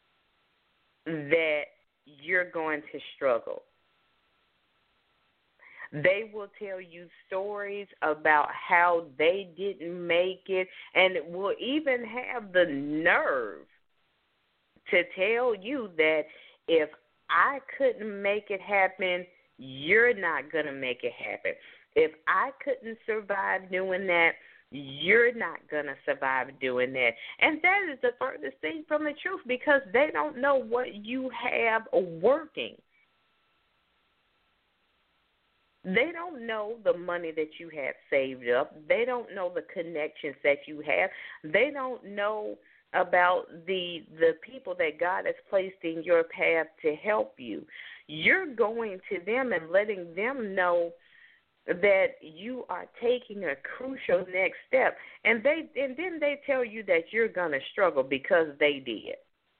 Speaker 7: that you're going to struggle. They will tell you stories about how they didn't make it, and will even have the nerve to tell you that if I couldn't make it happen, you're not going to make it happen. If I couldn't survive doing that, you're not going to survive doing that. And that is the furthest thing from the truth, because they don't know what you have working. They don't know the money that you have saved up. They don't know the connections that you have. They don't know about the the people that God has placed in your path to help you. You're going to them and letting them know that you are taking a crucial next step. And they and then they tell you that you're going to struggle because they did.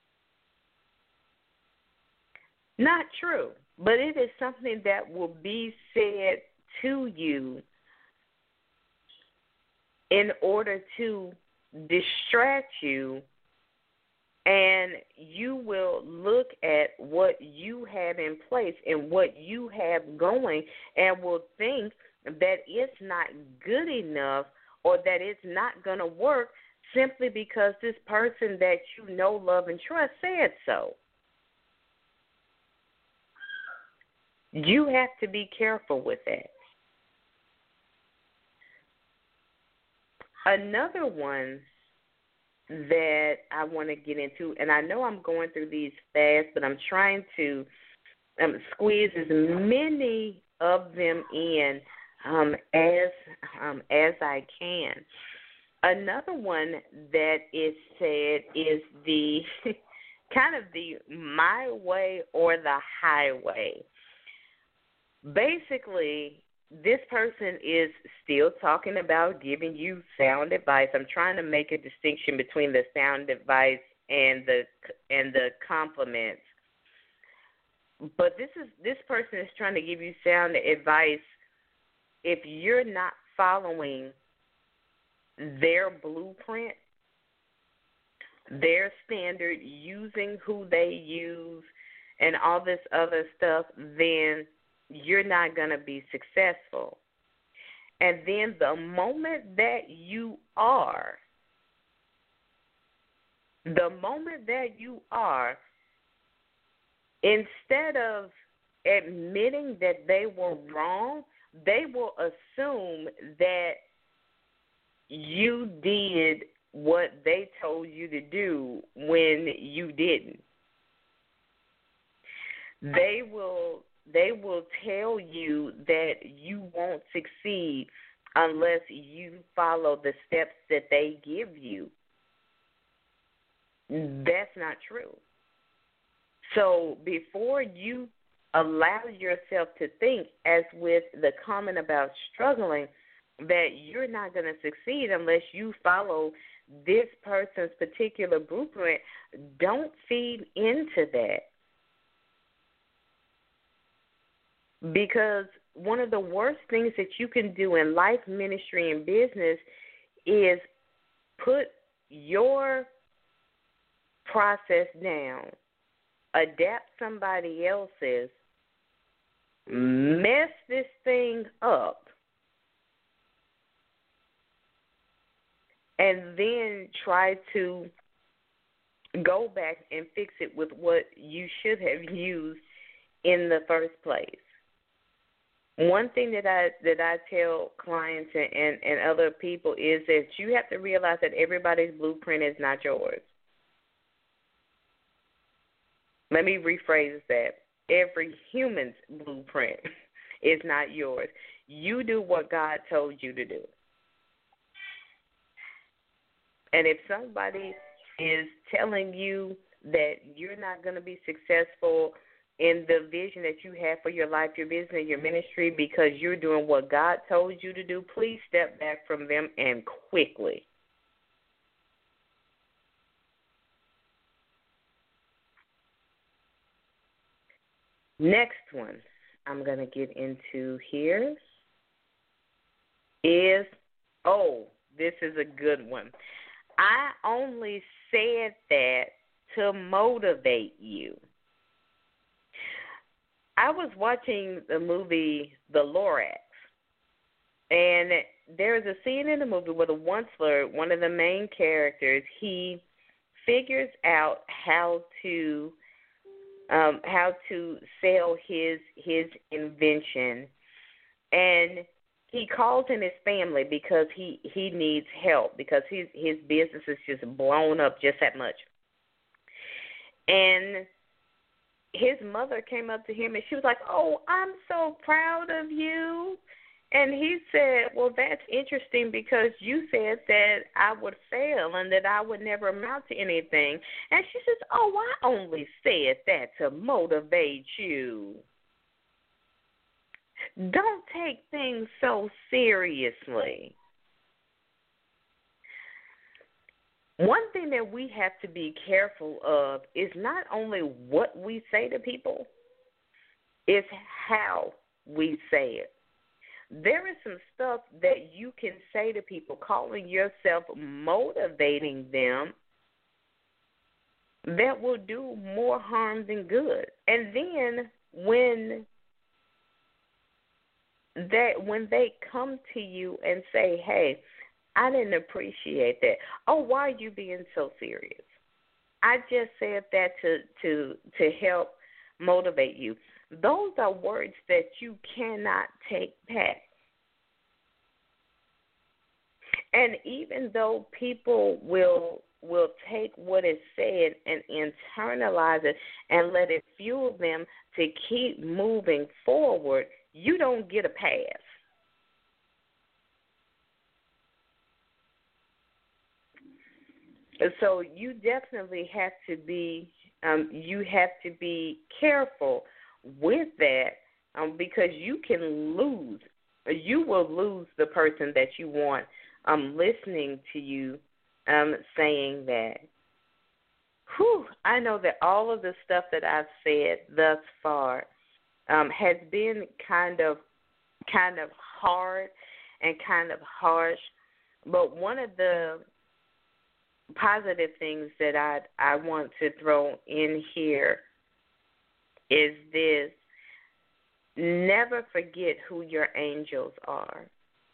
Speaker 7: Not true. But it is something that will be said to you in order to distract you, and you will look at what you have in place and what you have going and will think that it's not good enough or that it's not going to work simply because this person that you know, love, and trust said so. You have to be careful with that. Another one that I want to get into, and I know I'm going through these fast, but I'm trying to um, squeeze as many of them in um, as um, as I can. Another one that is said is the kind of the my way or the highway. Basically, this person is still talking about giving you sound advice. I'm trying to make a distinction between the sound advice and the and the compliments. But this is this person is trying to give you sound advice if you're not following their blueprint, their standard, using who they use, and all this other stuff, then you're not going to be successful. And then the moment that you are, the moment that you are, instead of admitting that they were wrong, they will assume that you did what they told you to do when you didn't. They will They will tell you that you won't succeed unless you follow the steps that they give you. That's not true. So before you allow yourself to think, as with the comment about struggling, that you're not going to succeed unless you follow this person's particular blueprint, don't feed into that. Because one of the worst things that you can do in life, ministry, and business is put your process down, adapt somebody else's, mess this thing up, and then try to go back and fix it with what you should have used in the first place. One thing that I that I tell clients and, and, and other people is that you have to realize that everybody's blueprint is not yours. Let me rephrase that. Every human's blueprint is not yours. You do what God told you to do. And if somebody is telling you that you're not going to be successful in the vision that you have for your life, your business, your ministry, because you're doing what God told you to do, please step back from them, and quickly. Next one I'm going to get into here is, oh, this is a good one. I only said that to motivate you. I was watching the movie The Lorax, and there's a scene in the movie where the Onceler, one of the main characters, he figures out how to um, how to sell his his invention, and he calls in his family because he, he needs help because his his business is just blown up just that much. And his mother came up to him and she was like, "Oh, I'm so proud of you." And he said, "Well, that's interesting because you said that I would fail and that I would never amount to anything." And she says, "Oh, I only said that to motivate you. Don't take things so seriously." One thing that we have to be careful of is not only what we say to people, it's how we say it. There is some stuff that you can say to people, calling yourself motivating them, that will do more harm than good. And then when that when they come to you and say, "Hey, I didn't appreciate that. Oh, why are you being so serious? I just said that to to to help motivate you." Those are words that you cannot take back. And even though people will will take what is said and internalize it and let it fuel them to keep moving forward, you don't get a pass. So you definitely have to be um, you have to be careful with that um, because you can lose. You will lose the person that you want um, listening to you um, saying that. Whew, I know that all of the stuff that I've said thus far um, has been kind of kind of hard and kind of harsh, but one of the positive things that I I want to throw in here is this: never forget who your angels are.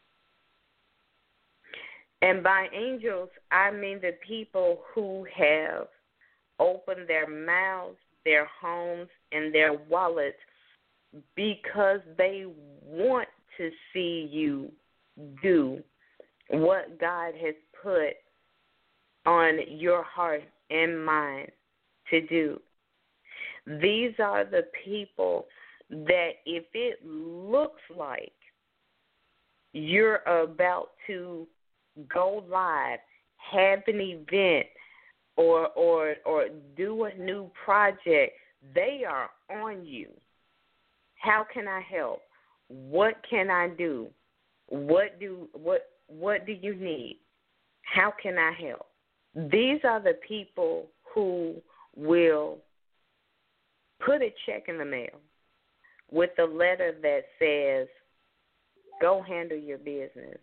Speaker 7: And by angels, I mean the people who have opened their mouths, their homes, and their wallets because they want to see you do what God has put on your heart and mind to do. These are the people that if it looks like you're about to go live, have an event, or or or do a new project, They are on you. How can I help? What can I do? What do what what do you need? How can I help? These are the people who will put a check in the mail with a letter that says, go handle your business.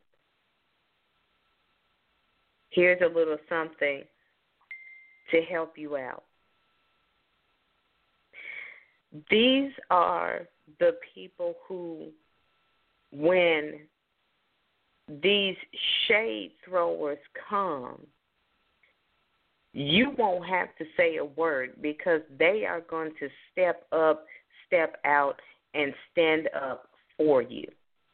Speaker 7: Here's a little something to help you out. These are the people who, when these shade throwers come, you won't have to say a word because they are going to step up, step out, and stand up for you.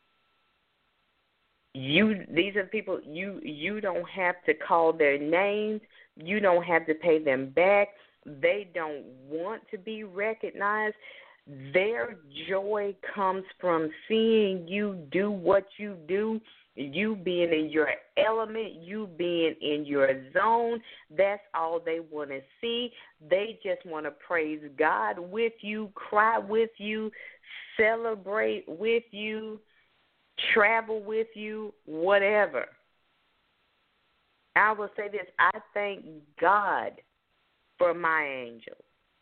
Speaker 7: You, these are the people you you don't have to call their names. You don't have to pay them back. They don't want to be recognized. Their joy comes from seeing you do what you do, you being in your element, you being in your zone. That's all they want to see. They just want to praise God with you, cry with you, celebrate with you, travel with you, whatever. I will say this, I thank God for my angels.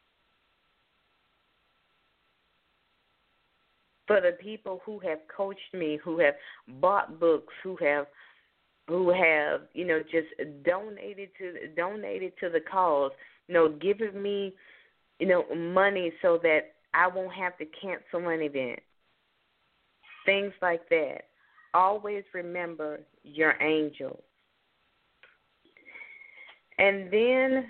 Speaker 7: For the people who have coached me, who have bought books, who have who have, you know, just donated to donated to the cause, you know, giving me, you know, money so that I won't have to cancel an event. Things like that. Always remember your angels. And then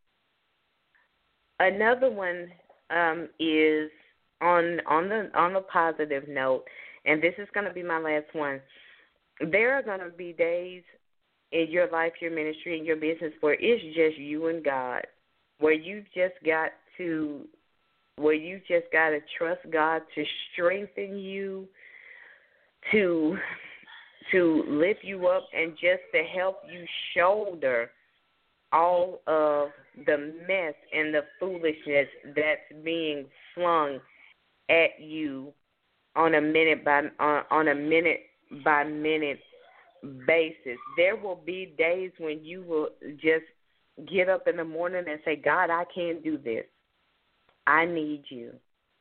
Speaker 7: another one um, is on on the on a positive note, and this is going to be my last one. There are going to be days in your life, your ministry, and your business where it's just you and God, where you've just got to, where you just got to trust God to strengthen you, to to lift you up, and just to help you shoulder all of the mess and the foolishness that's being flung at you on a minute by on, on a minute by minute basis. There will be days when you will just get up in the morning and say, God, I can't do this. I need you.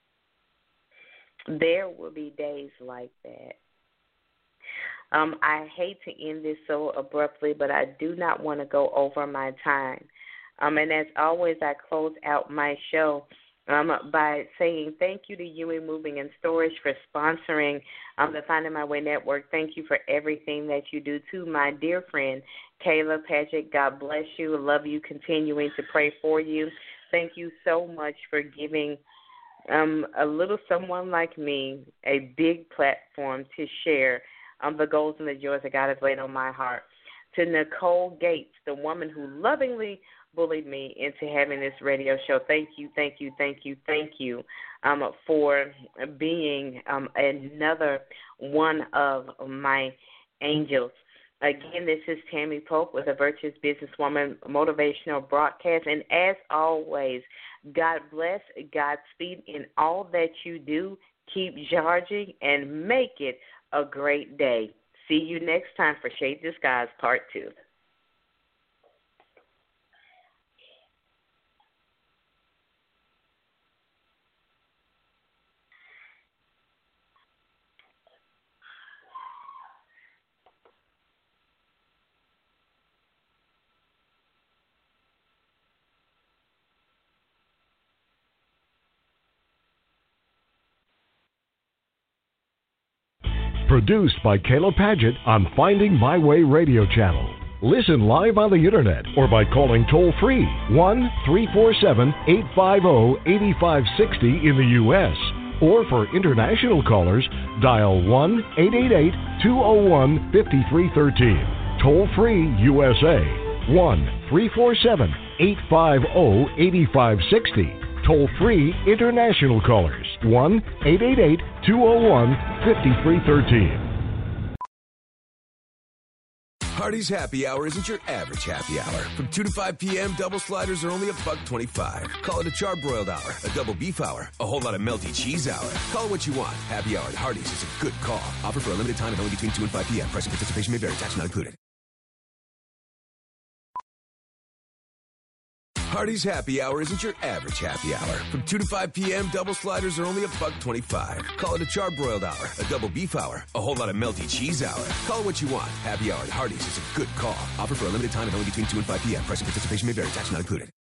Speaker 7: There will be days like that. Um, I hate to end this so abruptly, but I do not want to go over my time. Um, and as always, I close out my show um, by saying thank you to U E Moving and Storage for sponsoring um, the Finding My Way Network. Thank you for everything that you do. To my dear friend, Kayla Paget, God bless you. Love you. Continuing to pray for you. Thank you so much for giving um, a little someone like me a big platform to share um, the goals and the joys that God has laid on my heart. To Nicole Gates, the woman who lovingly bullied me into having this radio show. Thank you, thank you, thank you, thank you um, for being um, another one of my angels. Again, this is Tammy Pope with a Virtuous Businesswoman Motivational Broadcast. And as always, God bless, Godspeed in all that you do. Keep charging and make it a great day. See you next time for Shade Disguise Part two.
Speaker 3: Produced by Kayla Paget on Finding My Way Radio Channel. Listen live on the internet or by calling toll-free one three four seven, eight five zero, eight five six zero in the U S Or for international callers, dial one eight eight eight, two zero one, five three one three. Toll-free U S A, one three four seven, eight five zero, eight five six zero. Toll-free international callers, one eight eight eight, two zero one, five three one three.
Speaker 1: Hardee's Happy Hour isn't your average happy hour. From two to five p.m., double sliders are only a buck twenty-five. Call it a charbroiled hour, a double beef hour, a whole lot of melty cheese hour. Call it what you want. Happy Hour at Hardee's is a good call. Offer for a limited time and only between two and five p.m. Price and participation may vary. Tax not included. Hardee's Happy Hour isn't your average happy hour. From two to five p.m., double sliders are only a buck twenty-five. Call it a charbroiled hour, a double beef hour, a whole lot of melty cheese hour. Call it what you want. Happy Hour at Hardee's is a good call. Offer for a limited time and only between two and five p.m. Price and participation may vary. Tax not included.